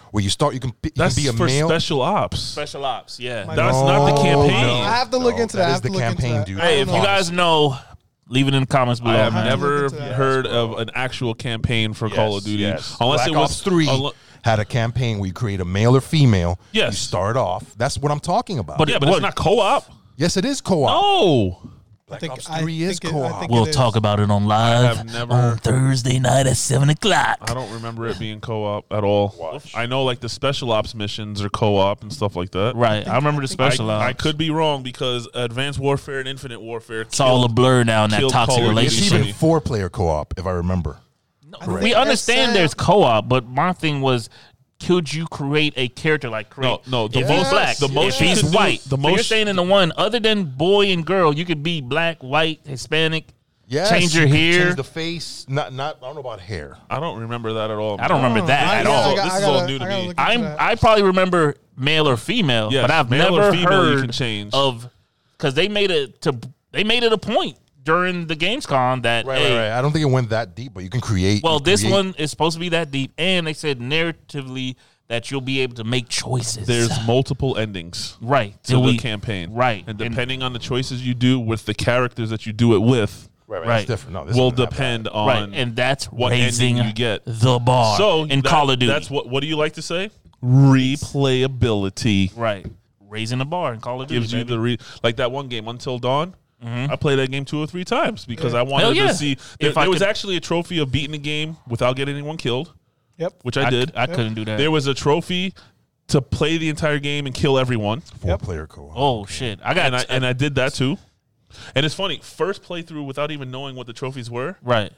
where you start. You can, you That's can be a for male. special ops. Special ops, yeah. My That's God. not the No, campaign. no, I have to look no, into that. I is have the to look into campaign, that. dude. Hey, if you I don't know. guys know, leave it in the comments below. I have I have to look never into that. heard Yes, of bro. an actual campaign for Call of Duty, Yes. unless Black it was Ops three unle- had a campaign where you create a male or female. Yes. You start off. That's what I'm talking about. But yeah, but What? it's not co-op. yes, it is co-op. No, Black think- Ops I three is think it- I co-op. think We'll it talk is. about it on live have never- on Thursday night at seven o'clock. I don't remember it being co-op at all. Watch. I know like the special ops missions are co-op and stuff like that. Right, I remember the special I, I ops. could be wrong because Advanced Warfare and Infinite Warfare. It's all a blur now in that killed toxic Call of Duty. It's relationship. even four-player co-op, if I remember. I think We that's understand sad. there's co-op, but my thing was, could you create a character like create? No, no, the if most- he's black, the most if you he's could do- white, the so you're most- saying in the one other than boy and girl, you could be black, white, Hispanic. Yes, Change your you can hair. change the face. Not, not. I don't know about hair. I don't remember that at all. I don't remember that I at gotta- all. I gotta- This I is all gotta- new to I gotta me. look into I'm that. I probably remember male or female, Yes, but I've male or never female you heard can change. of because they made it to they made it a point during the Gamescom that Right, hey, right, right. I don't think it went that deep, but you can create. well, you this create- one is supposed to be that deep, and they said narratively that you'll be able to make choices. There's multiple endings right to till the we- campaign, right, And and- depending on the choices you do with the characters that you do it with, Right, right. right. It's different. No, this will isn't that depend bad. on right, and that's what raising ending you get. the bar. So in that- Call of Duty, that's what. What do you like to say? Replayability right, raising the bar in Call of Duty gives you baby. the re- like that one game Until Dawn. I played that game two or three times because I wanted Hell yeah. to see. There, If I there was could- actually a trophy of beating the game without getting anyone killed, Yep. which I, I did. I couldn't do that. There was a trophy to play the entire game and kill everyone, Four-player co-op. oh shit, I got and I and I did that too. And it's funny, first playthrough without even knowing what the trophies were, right.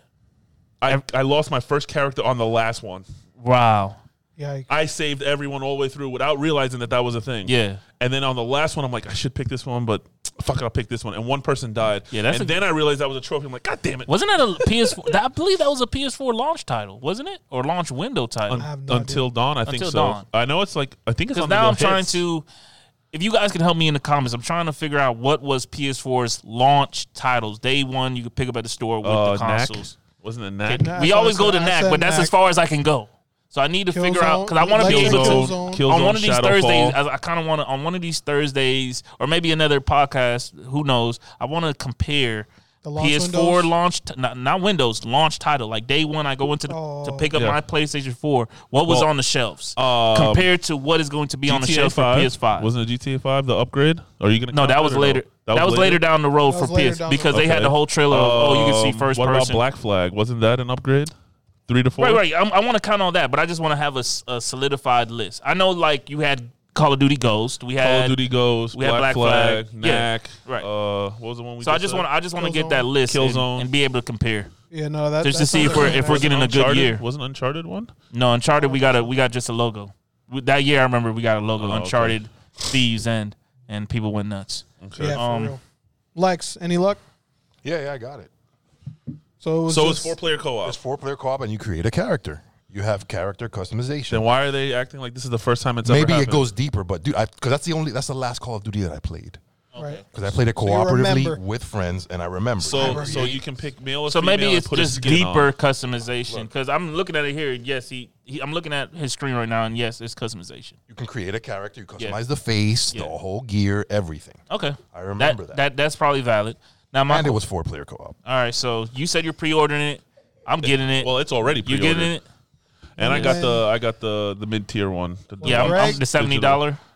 I, I lost my first character on the last one. Wow. Yeah. I saved everyone all the way through without realizing that that was a thing. Yeah. And then on the last one, I'm like, I should pick this one, but fuck it, I'll pick this one. And one person died. Yeah, that's and a- then I realized that was a trophy. I'm like, God damn it. Wasn't that a P S four? I believe that was a P S four launch title, wasn't it, or launch window title? Un- I have no Until Dawn, I think Until so. Dawn. I know it's like, I think it's Because on the now I'm little trying hits. to. If you guys can help me in the comments, I'm trying to figure out what was P S four's launch titles. Day one, you could pick up at the store with uh, the Knack. consoles. Wasn't it Knack? Nah. we That's always what I go to said. I Knack, said but that's Knack. as far as I can go. So I need to figure out because I want to be able to. Killzone. Killzone, On one of these Shadowfall. Thursdays, I, I kind of want to. On one of these Thursdays, or maybe another podcast, who knows? I want to compare The launch P S four windows? launch, t- not, not Windows launch title. Like day one, I go into the, to Oh. pick up Yeah. my PlayStation four. What was Well, on the shelves um, compared to what is going to be on the G T A shelf for five. P S five? Wasn't it G T A five the upgrade? Are you gonna? No, count that was it or later. No? That, was later down the road That for was later P S down the because road. they had Okay. the whole trailer of oh, you can see Um, first what person. about Black Flag? Wasn't that an upgrade? Three to four. Right, right. I'm, I want to count on that, but I just want to have a, s- a solidified list. I know, like you had Call of Duty Ghost. We had Call of Duty Ghost, we had Black, Black Flag, Flag. Yeah, Knack. right. Uh, what was the one we? So I just said? want. I just want to get Killzone. that list and, Killzone. and be able to compare. Yeah, no, that Just that to see sounds if we're- like if we're nice. getting a good Uncharted? year. Wasn't Uncharted one? No, Uncharted. We got a. We got just a logo. We- That year, I remember we got a logo. Oh, okay. Uncharted, Thieves End, and people went nuts. Okay. Yeah, for Um, real. Lex, any luck? Yeah, yeah, I got it. So it was So just, it's four player co op. It's four-player co-op, and you create a character. You have character customization. Then why are they acting like this is the first time it's Maybe ever it happened? goes deeper, but dude, because that's the only that's the last Call of Duty that I played. right. Because I played it So you cooperatively remember. with friends, and I remember. So so you can pick male or So female maybe and it's put a just skin deeper on. customization because I'm looking at it here. Yes, he, he. I'm looking at his screen right now, and yes, it's customization. you can create a character, you customize Yeah. the face, Yeah. the whole gear, everything. Okay, I remember that. That that's probably valid. Now my And it was four-player co-op. all right. So you said you're pre-ordering it. I'm getting it. Well, it's already You're pre-ordered. getting it. And I got Yeah. the I got the the mid tier one. The- the Yeah, I'm, box I'm the seventy dollar. digital.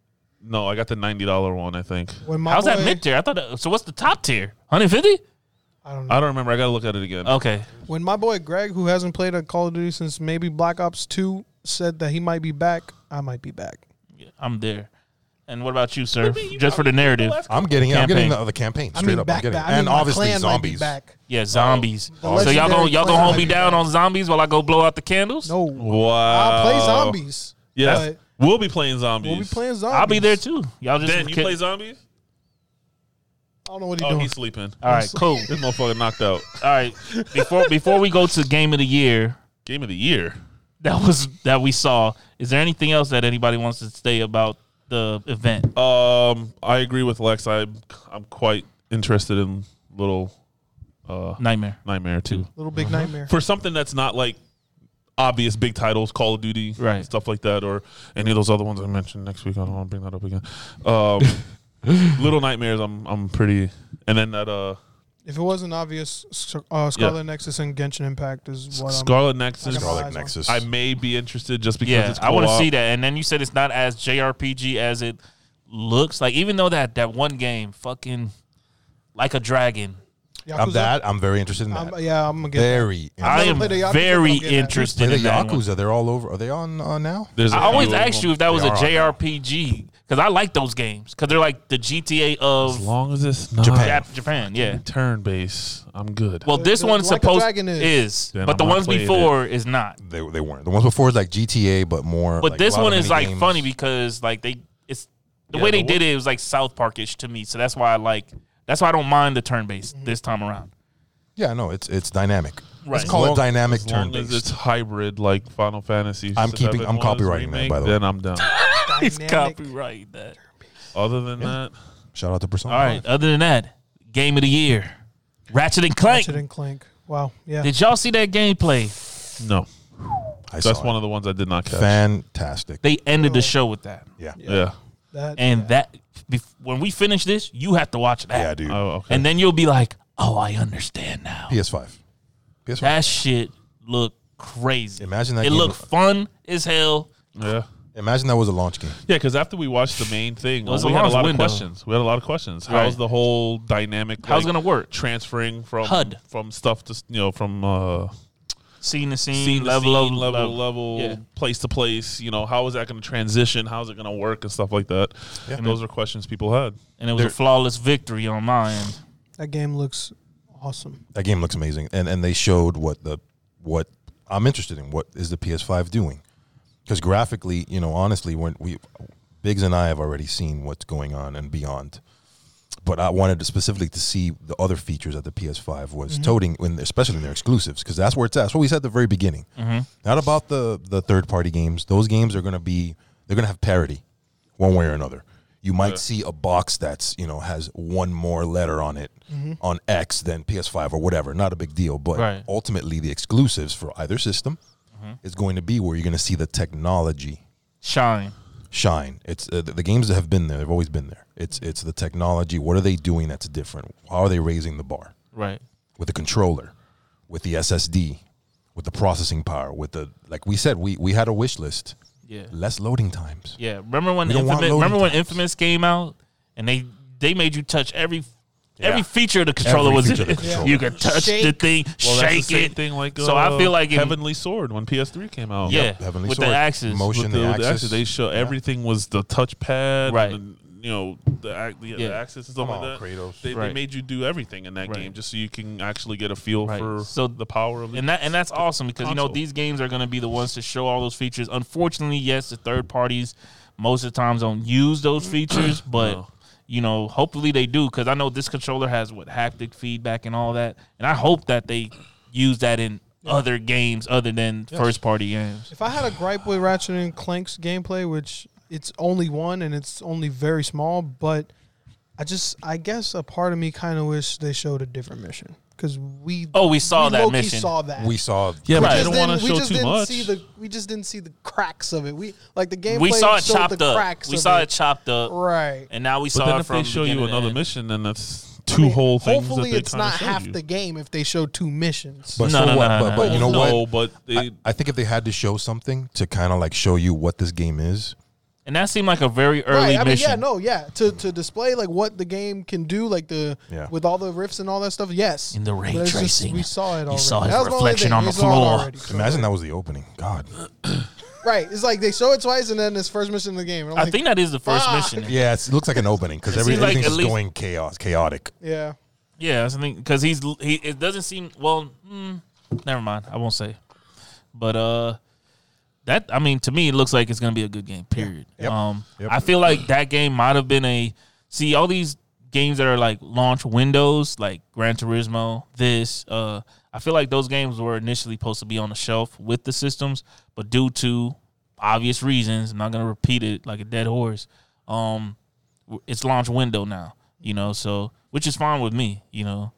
No, I got the ninety dollar one. I think. When my How's boy, that mid tier? I thought. That, so what's the top tier? one hundred fifty. I don't know. I don't remember. I gotta look at it again. Okay. When my boy Greg, who hasn't played a Call of Duty since maybe Black Ops two, said that he might be back, I might be back. Yeah, I'm there. And what about you, sir? Just for the narrative. I'm getting it. I'm getting Campaign. the, the campaign I straight mean, up. back, I'm getting back. it. I mean, And my obviously clan might be zombies. back. Yeah, zombies. The so y'all legendary go y'all clan gonna hold might me be down back. on zombies while I go blow out the candles? No, Wow. I'll play zombies. Yeah, but we'll be playing zombies. we'll be playing zombies. I'll be there too. Y'all just Dan, you kid- play zombies? I don't know what he's Oh, doing. he's sleeping. All right, cool. This motherfucker knocked out. All right. Before before we go to game of the year Game of the year. that was that we saw, is there anything else that anybody wants to say about the event? Um, I agree with Lex. I I'm quite interested in Little uh, Nightmare. Nightmare too. Little Big Nightmare. For something that's not like obvious big titles, Call of Duty, Right. stuff like that, or any of those other ones I mentioned next week. I don't want to bring that up again. Um, Little Nightmares, I'm I'm pretty, and then that uh If it wasn't obvious, Sc- uh, Scarlet Nexus and Genshin Impact is what I'm. Scarlet Nexus. I got my eyes Scarlet on. Nexus. I may be interested just because Yeah, it's I want to co-op. see that. And then you said it's not as J R P G as it looks like. Even though that that one game, fucking like a dragon. I'm Yakuza? that. I'm very interested in I'm- that. yeah, I'm gonna get Very. I never am played a Yakuza, very but I'm getting that. interested Play the in that one. Yakuza. They're all over. Are they on uh, now? There's a I always few of asked them. you if that was They a are on J R P G because I like those games because they're like the G T A As of long as it's not Japan. Jap- Japan. Yeah. turn base, I'm good. Well, this The- one's Like a supposed Dragon is, is. Then but I'm the not ones playing before is not. They they weren't. The ones before is like G T A, but more. But like, this a lot one of is like mini games. funny because like they it's the Yeah, way they the did one- it, it was like South Parkish to me. So that's why I like that's why I don't mind the turn based this time around. Yeah, no, it's it's dynamic. Let's Right. call As it long- dynamic as long turn as it's based. hybrid like Final Fantasy. I'm keeping- seven I'm was copywriting that, remake, by the way. Then I'm done. He's Dynamic. copyright that. Other than that, Shout out to Persona. All right. Other than that, game of the year, Ratchet and Clank. Ratchet and Clank. Wow. Yeah. Did y'all see that gameplay? no. I That's saw one it. of the ones I did not catch. Fantastic. They ended the show with that, yeah. yeah. That, and yeah. that bef- when we finish this, you have to watch that. Yeah, dude. Oh, okay. And then you'll be like, "Oh, I understand now." P S five. P S five. That shit looked crazy. Imagine that It game- looked fun as hell. yeah. Imagine that was a launch game. Yeah, because after we watched the main thing, was we a had a launch lot window. of questions. We had a lot of questions. Right. How's the whole dynamic? How's like, it gonna work? transferring from H U D. from stuff to you know from uh, Scene to scene, scene to level, scene, of- level, level. level, Yeah. place to place. You know, how is that going to transition? How's it going to work and stuff like that? Yeah. Those are questions people had. And it was a flawless victory on my end. That game looks awesome. That game looks amazing, and and they showed what the what I'm interested in. What is the P S five doing? Because graphically, you know, honestly, when we Biggs and I have already seen what's going on and beyond. But I wanted to specifically to see the other features that the P S five was toting, when, especially in their exclusives, because that's where it's at. That's what we said at the very beginning. Not about the the third party games. Those games are going to be they're going to have parity, one way or another. You might Yeah. see a box that's you know has one more letter on it on X than P S five or whatever. Not a big deal, but Right. ultimately the exclusives for either system is going to be where you're going to see the technology Shine. shine. It's uh, the, the games that have been there. They've always been there. It's it's the technology. What are they doing that's different? How are they raising the bar Right. with the controller, with the S S D, with the processing power, with the like we said we we had a wish list. Yeah. Less loading times. Yeah. Remember when We don't want Infamous, loading remember when times. Infamous came out and they they made you touch every Yeah. every feature of the controller Every was feature in of the it. controller. You could touch the Shake. thing, Well, that's shake the same it. thing like So uh, I feel like in- Heavenly Sword when P S three came out. Yeah. Yep, Heavenly with Sword. the axes. Motion, With the, the, with the axis. axis, they show everything was the touchpad, Right. And, you know the, ac- the, Yeah. the axis and stuff Come like on, that. Kratos. They, Right. they made you do everything in that Right. game just so you can actually get a feel Right. for So- the power of it. And that and that's awesome because you know console. these games are going to be the ones to show all those features. Unfortunately, yes, the third parties most of the times don't use those features, but No. you know, hopefully they do because I know this controller has what haptic feedback and all that, and I hope that they use that in other games other than first party games. If I had a gripe with Ratchet and Clank's gameplay, which it's only one and it's only very small, but I just, I guess a part of me kind of wish they showed a different mission because we Oh, we saw that low-key mission. saw that. We saw. Yeah, We but Right. they just don't want didn't- to we show just too didn't much. See the, we just didn't see the cracks of it. We like the gameplay. We saw it showed chopped the up. cracks We of saw it. it chopped up, Right. and now we But saw then it if from they show you beginning to another end. mission, then that's I two mean, whole things that Hopefully, they it's kinda not showed half you. the game if they show two missions. But No, so no, what? no, but, no, but no. you know no, what? but they, I, I think if they had to show something to kind of like show you what this game is, And that seemed like a very early right. I mean, mission. yeah, no, yeah. To to display like what the game can do, like the Yeah. with all the riffs and all that stuff. Yes. In the ray But it's just- tracing, we saw it you already. saw his That was the only reflection thing. on We the saw it floor. already. So- imagine that was the opening. God. Right. It's like they show it twice and then it's first mission in the game. And I'm I like, think that is the first Ah. mission. Yeah, it's, it looks like an opening because It every, seems like everything's at just least- going chaos, chaotic. yeah. Yeah, I think because he's he. It doesn't seem well. Mm, never mind. I won't say. But uh, that I mean to me it looks like it's gonna be a good game. Period. Yep. Um, Yep. I feel like that game might have been a. See all these games that are like launch windows, like Gran Turismo. This uh, I feel like those games were initially supposed to be on the shelf with the systems, but due to obvious reasons, I'm not gonna repeat it like a dead horse. Um, it's launch window now. You know, so which is fine with me. You know,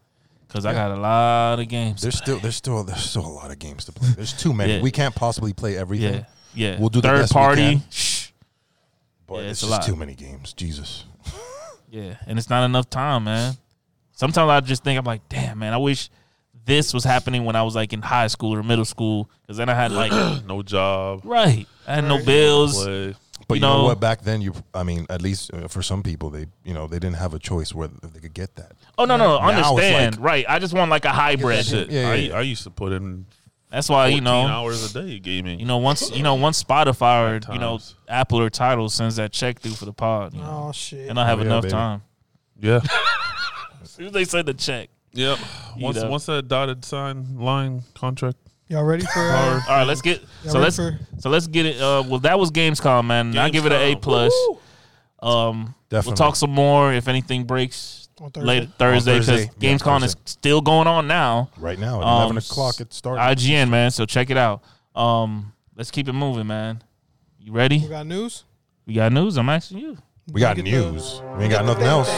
because I got a lot of games. There's to still there's still there's still a lot of games to play. There's too many. Yeah. We can't possibly play everything. Yeah, yeah. We'll do the third best we party. can. Shh. But Yeah, it's, it's a just lot. too many games. Jesus. Yeah, and it's not enough time, man. Sometimes I just think I'm like, damn, man, I wish this was happening when I was like in high school or middle school, because then I had like No job. right, I had no bills. Play. But You you, know, know- what? Back then, you I mean, at least uh, for some people, they you know they didn't have a choice where they could get that. Oh no, no, Now it's understand, like- right? I just want like a hybrid. Shit. Yeah, yeah, I, yeah. I used to put in That's why you fourteen know, hours a day gaming. you know, once you know, once Spotify or you know, times. Apple or Tidal sends that check through for the pod, you know, Oh shit. and I have Oh, yeah, enough baby. time. yeah. As soon as they send the check. Yep. You Once know. once that dotted sign line contract. Y'all ready for? Uh, All right, let's get Y'all so ready let's for- so let's get it. Uh, well, that was Gamescom, man. I give it an A Gamescom. plus. Um, Definitely. we'll talk some more if anything breaks On Thursday? later Thursday because Thursday. Yeah, Gamescom is Thursday. still going on now. Right now, at Um, eleven o'clock, it started. I G N, man. So check it out. Um, let's keep it moving, man. You ready? We got news. We got news. I'm asking you. we got Get the- news. we ain't got nothing else.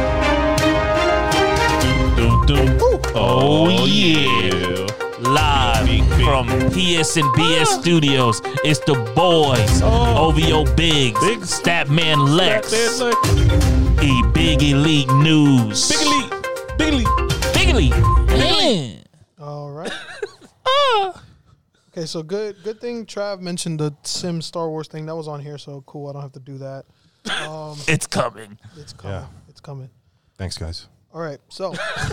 Dun, dun. Oh yeah. Live from P S and B S Studios, it's the boys. O V O Biggs, Big. Statman Lex, Batman Lex. E Big Elite News. Big elite. Big elite. Big Elite. Man. All right. Okay, so good. Good thing Trav mentioned the Sim Star Wars thing. That was on here, so cool. I don't have to do that. Um, It's coming. it's coming. Yeah. It's coming. Thanks, guys. All right. So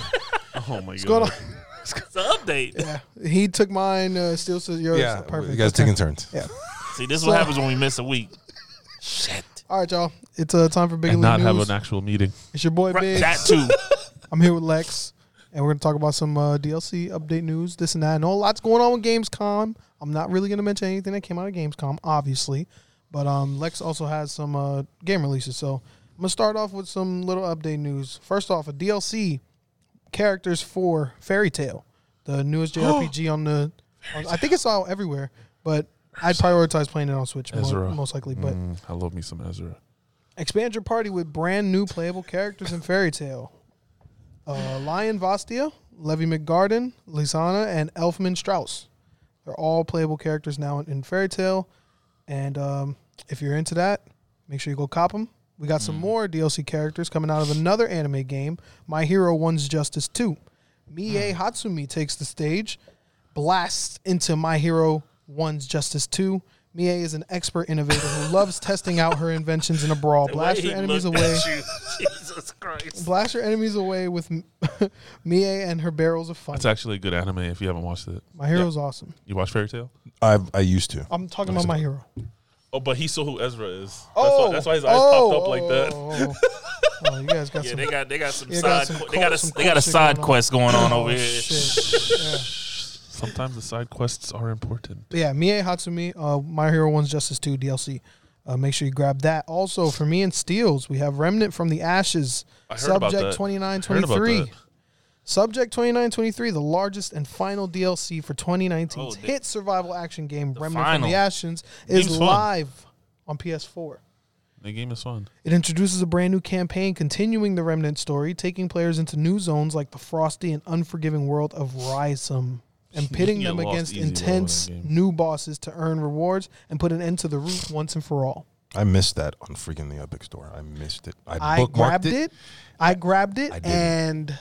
Oh my what's going god. on? It's an update. Yeah, he took mine. Uh, still says yours. Perfect. you guys Okay. taking turns. Yeah. See, this is So- what happens when we miss a week. Shit. All right, y'all. It's uh, time for Big And Elite not have News. an actual meeting. It's your boy Right, Big. that too. I'm here with Lex, and we're gonna talk about some uh, D L C update news, this and that. I know a lot's going on with Gamescom. I'm not really gonna mention anything that came out of Gamescom, obviously, but um, Lex also has some uh, game releases. So I'm gonna start off with some little update news. First off, a D L C characters for Fairy Tail, the newest J R P G on the. On, I think it's out everywhere, but I'd prioritize playing it on Switch more, Ezra. most likely. But Mm, I love me some Ezra. expand your party with brand new playable characters in Fairy Tail. Uh, Lion Vastia, Levy McGarden, Lisana, and Elfman Strauss. They're all playable characters now in, in Fairy Tail. And um, if you're into that, make sure you go cop them. We got some more D L C characters coming out of another anime game, My Hero One's Justice two. Mie Hatsumi takes the stage, blasts into My Hero One's Justice two. Mie is an expert innovator who loves testing out her inventions in a brawl. Blast your enemies away. Jesus Christ. Blast your enemies away with Mie and her barrels of fun. It's actually a good anime if you haven't watched it. My Hero's awesome. You watch Fairy Tail? I I used to. I'm talking about My Hero. Oh, but he saw who Ezra is. That's, Oh, why, that's why his eyes oh, popped up like that. Oh, oh, oh. Oh, you guys got Yeah, some. they got they got some Yeah, side got some qu- cult- they got some a they got a cult shit side going on. quest going on Oh, over here. shit. Yeah. Sometimes the side quests are important. But yeah, Mie Hatsumi, uh, My Hero One's Justice two D L C. Uh, make sure you grab that. Also, for me and Steels, we have Remnant from the Ashes, I heard about Subject that. twenty-nine Heard about twenty-three. that. Subject twenty-nine twenty-three, the largest and final D L C for twenty nineteen's Oh, the- hit survival action game, Remnant from final. the Ashes, is game's fun. live on P S four. The game is fun. It introduces a brand new campaign continuing the Remnant story, taking players into new zones like the frosty and unforgiving world of Rhysum, and pitting You them get lost against easy well in intense that game. new bosses to earn rewards and put an end to the root once and for all. I missed that on freaking the Epic Store. I missed it. I, I bookmarked grabbed it. it. I grabbed it, I didn't. and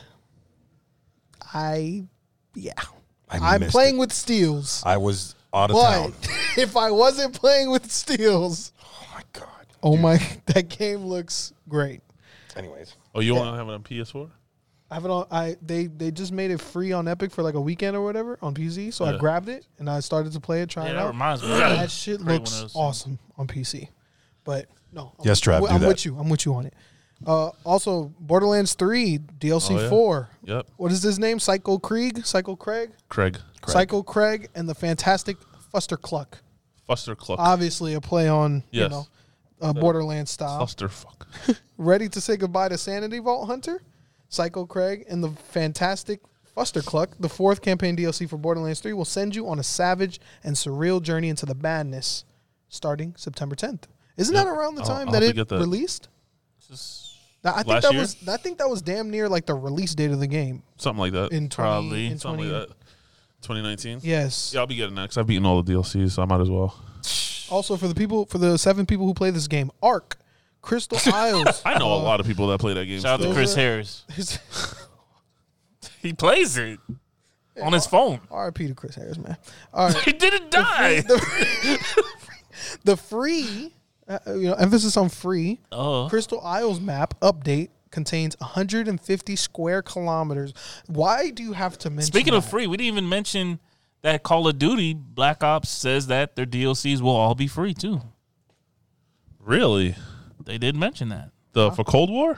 I, yeah, I I'm missed playing it. with Steels. I was out of But town. if I wasn't playing with Steels, Oh my god. oh my, that game looks great. Anyways, Oh, you Yeah. want to have it on P S four? I have it on. I they they just made it free on Epic for like a weekend or whatever on P C. So I Yeah. grabbed it and I started to play it, try Yeah, it that out. reminds me. That shit Create one looks of those. awesome on P C. But no, I'm- Yes, Trav, I'm, do I'm that. with you. I'm with you on it. Uh, also, Borderlands three D L C Oh, yeah. four. Yep. What is his name? Psycho Krieg, Psycho Craig, Craig. Psycho Craig, and the fantastic Fuster Cluck. Fuster Cluck. Obviously, a play on you Yes. know uh, Borderlands style. Fuster fuck. Ready to say goodbye to Sanity Vault Hunter, Psycho Craig, and the fantastic Fuster Cluck, the fourth campaign D L C for Borderlands three, will send you on a savage and surreal journey into the madness starting September tenth. Isn't Yep. that around the I'll- time I'll that have to it get that. released? This is That- I think Last that year? was. I think that was damn near like the release date of the game Something like that. in twenty, Probably. in Something twenty. like that. twenty nineteen. Yes. Yeah, I'll be getting that because I've beaten all the D L Cs, so I might as well. Also, for the people, for the seven people who play this game, Ark, Crystal Isles. I know a uh, lot of people that play that game. Shout out to still. Chris Harris. his- He plays it on his phone. R I P to Chris Harris, man. All right. He didn't die. the, the free, uh, you know, emphasis on free. Oh. Crystal Isles map update contains one hundred fifty square kilometers. Why do you have to mention? Speaking of that? free, we didn't even mention that Call of Duty Black Ops says that their D L Cs will all be free too. Really? They did mention that. The for Cold War?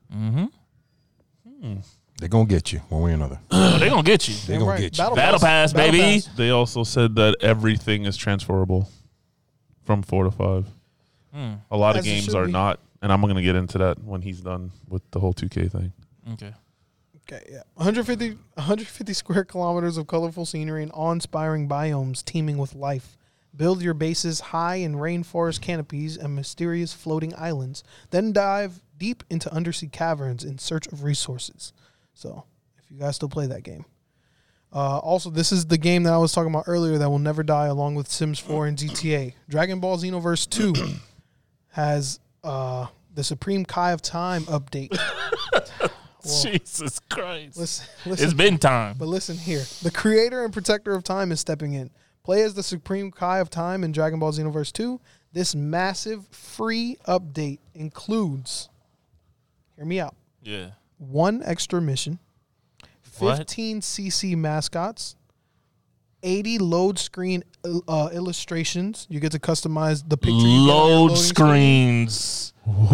They're gonna get you one way or another. Oh, they gonna get you. They're gonna Right. get you. Battle, Battle Pass, Battle baby. Pass. They also said that everything is transferable from four to five. Hmm. A lot As of it games should are be. not, and I'm going to get into that when he's done with the whole two K thing. Okay. Okay, yeah. one hundred fifty, one hundred fifty square kilometers of colorful scenery and awe-inspiring biomes teeming with life. Build your bases high in rainforest canopies and mysterious floating islands. Then dive deep into undersea caverns in search of resources. So, if you guys still play that game. Uh, also, this is the game that I was talking about earlier that will never die along with Sims four and G T A. Dragon Ball Xenoverse two has uh, the Supreme Kai of Time update. Well, Jesus Christ. listen, listen, It's been time. but listen here. The creator and protector of time is stepping in. Play as the Supreme Kai of Time in Dragon Ball Xenoverse two. This massive free update includes, hear me out, Yeah. one extra mission, What? fifteen C C mascots, eighty load screen uh, illustrations. You get to customize the picture. you get on your Load loading screen. screens.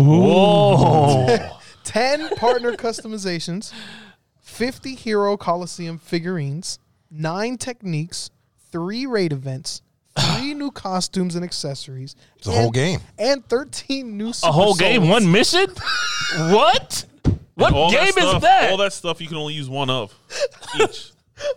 Whoa. ten partner customizations, fifty Hero Coliseum figurines, nine techniques, three raid events, three new costumes and accessories. It's a whole game. And thirteen new A Super whole game, Souls. one mission? What? What All game that stuff, is that? All that stuff you can only use one of each.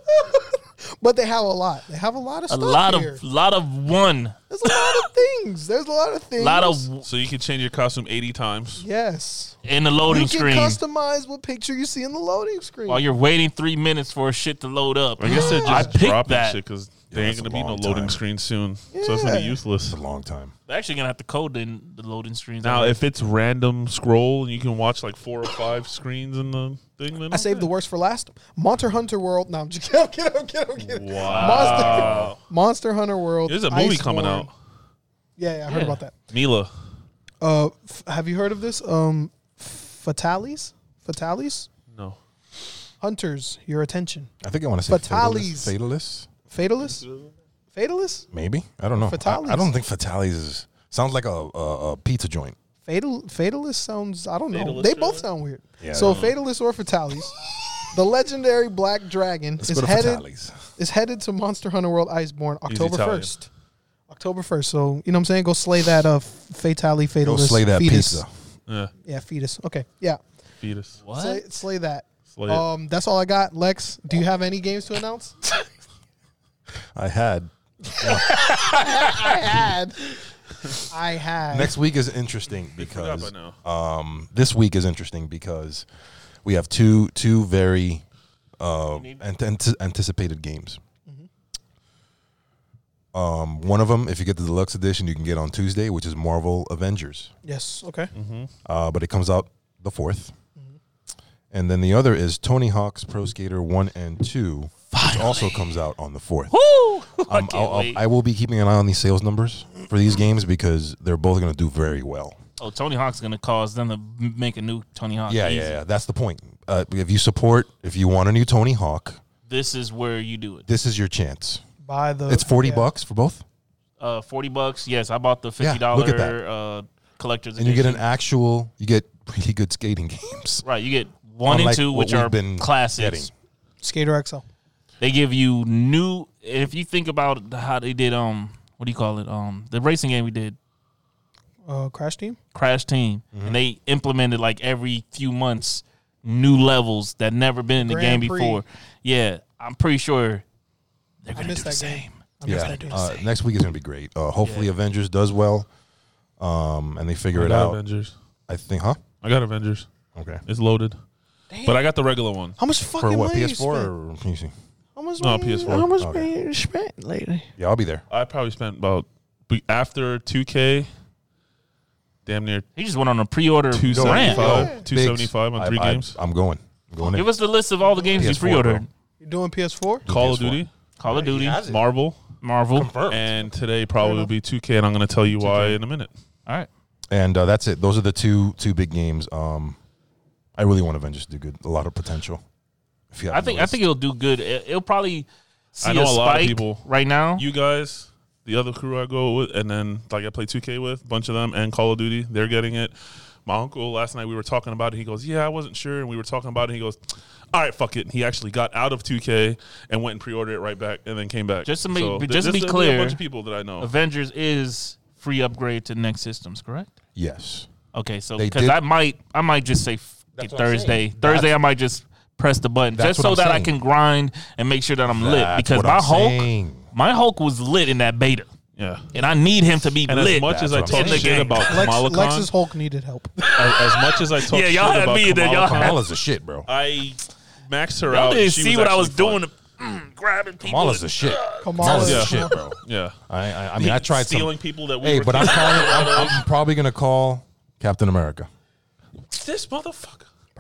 But they have a lot. They have a lot of A stuff lot here. of lot of one. There's a lot of things. There's a lot of things. A lot of So you can change your costume eighty times. Yes. in the loading You can screen. customize what picture you see in the loading screen. While you're waiting three minutes for a shit to load up. I guess they're just I picked dropping that. shit because Yeah, there ain't that's going to a be no long loading time. screen soon. So it's going to be Yeah. useless. It's a long time. They're actually gonna have to code in the loading screens. Now, if it's random scroll and you can watch like four or five screens in the thing, then I saved the worst for last. Monster Hunter World. No, I'm just kidding. I'm kidding. I'm kidding. I'm kidding. Wow. Monster, Monster Hunter World. There's a movie coming Iceborne. out. Yeah, yeah, I heard Yeah. about that. Mila. Uh, f- have you heard of this? Um, Fatales? Fatales? No. Hunters, your attention. I think I want to say Fatales. Fatalist. Fatalist? Fatalist? Maybe. I don't know. I, Fatales. I don't think Fatales is sounds like a, a, a pizza joint. Fatal Fatalist sounds, I don't know. Fatalist, They both really? sound weird. Yeah, I so don't know. Fatalist or Fatales, the legendary black dragon Let's is go to headed Fatales. is headed to Monster Hunter World Iceborne He's October Italian. first. October first. So, you know what I'm saying? Go slay that uh Fatale Go Fatalist. slay that fetus. pizza. Yeah. Yeah, fetus. Okay. Yeah. Fetus. what? Slay, slay that. Slay it. Um, that's all I got. Lex, do you have any games to announce? I had. I had. I had. Next week is interesting They forgot because by now. um, this week is interesting because we have two two very uh, ant- ant- anticipated games. Um, one of them, if you get the deluxe edition, you can get on Tuesday, which is Marvel Avengers. Yes. Okay. Uh, but it comes out the fourth. And then the other is Tony Hawk's Pro Skater one and two, which also comes out on the fourth. Woo! I Um, can't I'll, I'll, wait. I will be keeping an eye on these sales numbers for these games because they're both going to do very well. Oh, Tony Hawk's gonna cause them to m- make a new Tony Hawk. Yeah, easy. yeah, yeah. That's the point. Uh, if you support, if you want a new Tony Hawk, This is where you do it. this is your chance. Buy the. It's forty yeah. bucks for both, Uh, forty bucks. Yes, I bought the Yeah, fifty dollar look at that. uh collector's and you get an edition. actual. You get really good skating games. Right, you get one Unlike and two, what which we've are been classics. getting. Skater X L. They give you new. If you think about how they did, um, what do you call it? Um, the racing game we did, Uh, Crash Team. Crash Team, Mm-hmm. and they implemented like every few months new levels that never been in the Grand game Prix. before. Yeah, I'm pretty sure they're I gonna do missed the that game. same. I missed Yeah, that game. uh, next week is going to be great. Uh, hopefully, Yeah. Avengers does well, um, and they figure I it got out. Avengers. I think, huh? I got Avengers. Okay. It's loaded. But I got the regular one. How much fucking For what, money P S four you spent? or P C? How much No, money? P S four. How much Okay. money you spent lately? Yeah, I'll be there. I probably spent about be- after two K, damn near He just went on a pre-order two rant. seventy-five, two Biggs, seventy-five on I- three I- games. I'm going. I'm going in. Give us the list of all the games P you S four, pre-ordered. bro. You doing P S four? Call of P S four. Duty, Call of Duty, has it. Marvel, Marvel. Confirmed. and today probably will be two K, and I'm going to tell you why in a minute. All right. And uh, that's it. Those are the two two big games. Um, I really want Avengers to do good. A lot of potential. If you I think I haven't think it'll do good. It, it'll probably see I know a a spike lot of people- right now. You guys, the other crew I go with, and then like I play two K with, a bunch of them, and Call of Duty, they're getting it. My uncle, last night we were talking about it. He goes, yeah, I wasn't sure. And we were talking about it. He goes, all right, fuck it. And he actually got out of two K and went and pre-ordered it right back and then came back. Just to make- So just th- to be there's clear, a bunch of people that I know. Avengers is free upgrade to next systems, correct? yes. Okay, so They because did- I might I might just say f- That's what I'm Thursday. saying. Thursday That's- I might just press the button That's just what so I'm that I saying. can grind and make sure that I'm lit That's because what my I'm Hulk saying. my Hulk was lit in that beta. yeah. And I need him to be And lit. as much as I That's what I'm talk saying. shit about Lex, Kamala Khan, Lex's Hulk needed help. as, as much as I talk Yeah, shit y'all had about me, then Kamala y'all Khan, had- Kamala's the shit, bro. I maxed her Y'all out. didn't She see what I was actually doing, fun. mm, grabbing people. Kamala's the shit. Kamala's Kamala's the Yeah. shit, bro. Yeah. I I, I mean, I tried some. stealing people that we Hey, were but I'm calling. I'm, I'm probably gonna call Captain America. this motherfucker.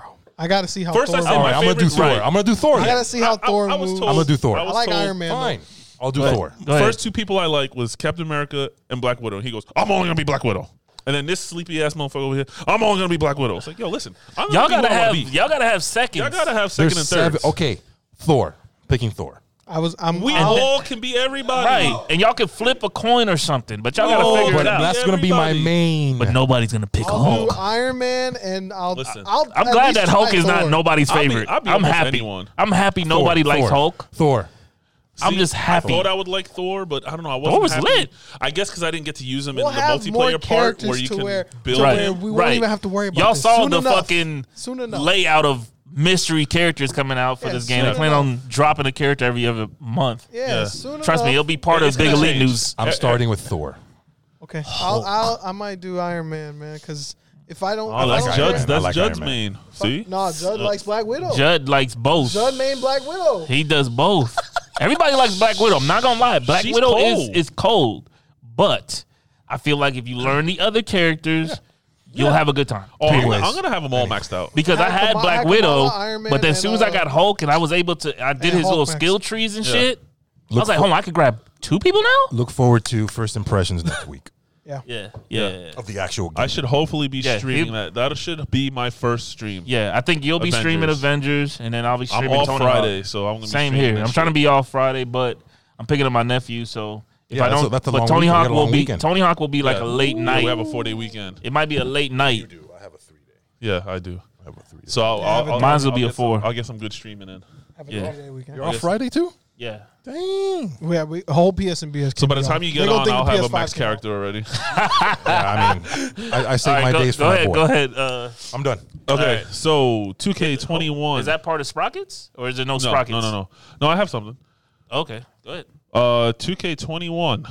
I got to see how First I Thor said All my right, I'm gonna do favorite- Thor. right. I'm gonna do Thor. I then. got to see how I- Thor I was moves. told- I'm gonna do Thor. I I was like told- Iron Man. though. Fine. I'll do Go ahead. Thor. Go ahead. First two people I like was Captain America and Black Widow. He goes, I'm only gonna be Black Widow. And then this sleepy ass motherfucker over here, I'm only gonna be Black Widow. It's like, yo, listen, I'm Y'all gonna gotta be who I wanna have be. y'all gotta have seconds. Y'all gotta have second There's and seven. third. Okay, Thor. Picking Thor. I was. I'm. We I'll- all can be everybody. Right. And y'all can flip a coin or something, but y'all No, gotta figure But it out. that's gonna be my Everybody. main. But nobody's gonna pick a I'll Hulk. do Iron Man, and I'll. Listen, I'll I'm at glad least that Hulk try is not Thor. nobody's I'll be- favorite. I'll be I'm almost happy. anyone. I'm happy Thor, nobody likes Thor, Hulk. Thor. I'm See, just happy. I thought I would like Thor, but I don't know. I wasn't Thor was happy. lit. I guess because I didn't get to use him We'll in the have more multiplayer part characters where you to can where, build to Right. where him. we won't Right. even have to worry about Y'all this. saw Soon the enough. fucking Soon enough. layout of mystery characters coming out for Yeah, this game. soon They plan enough. on dropping a character every other month. Yeah, Yeah. soon Trust me, enough. it'll be part It's of Big gonna Elite change. News. I'm Eh, starting with Thor. Okay, I'll, I'll. I might do Iron Man, man, because if I don't, Oh, if that's I don't Iron Judd's. Man. I That's like Judd's Iron Man. main. See? No, Judd likes Black Widow. Judd likes both. Judd main Black Widow. He does both. Everybody likes Black Widow. I'm not gonna lie. Black She's Widow is cold. is cold, but I feel like if you learn the other characters, you'll have a good time. Oh, I'm, Anyways. gonna- I'm gonna have them all maxed out. Because I Had had Kamala- Black had Widow, Kamala, Iron Man, but then as and, soon as I uh, got Hulk and I was able to, I did and his Hulk little Max. skill trees and Yeah. shit. I Look was like, for- hold on, I could grab two people now. Look forward to first impressions next week Yeah. Yeah, yeah, of the actual game. I should hopefully be Yeah, streaming he- that. That should be my first stream. yeah. I think you'll be Avengers. streaming Avengers, and then I'll be I'm streaming off Tony Friday, Hawk. so I'm gonna be Same streaming here. that I'm trying to shit. be off Friday, but I'm picking up my nephew, so if Yeah, I that's don't, a- that's a but long Tony weekend. You Hawk got a will long be weekend. Tony Hawk will be like Yeah. a late Yeah, night. we have a four day weekend. It might be a late night. do. I have a three day. Yeah, I do. I have a three day. So I'll, I'll, I'll, Mine's will I'll be a get some- four. I'll get some good streaming in. Have a Yeah. three-day weekend. You're off guess- Friday too. Yeah. Dang. We have we whole P S and B S. So by the time you get on, I'll have a max character already. Yeah, I mean, I, I save All right, my go, days go for my ahead. boy. Go ahead. Uh, I'm done. Okay, right. so two K twenty-one. is that part of Sprockets or is there no, no, Sprockets? no, no, no, no? I have something. Okay, go ahead. Uh, two K twenty-one.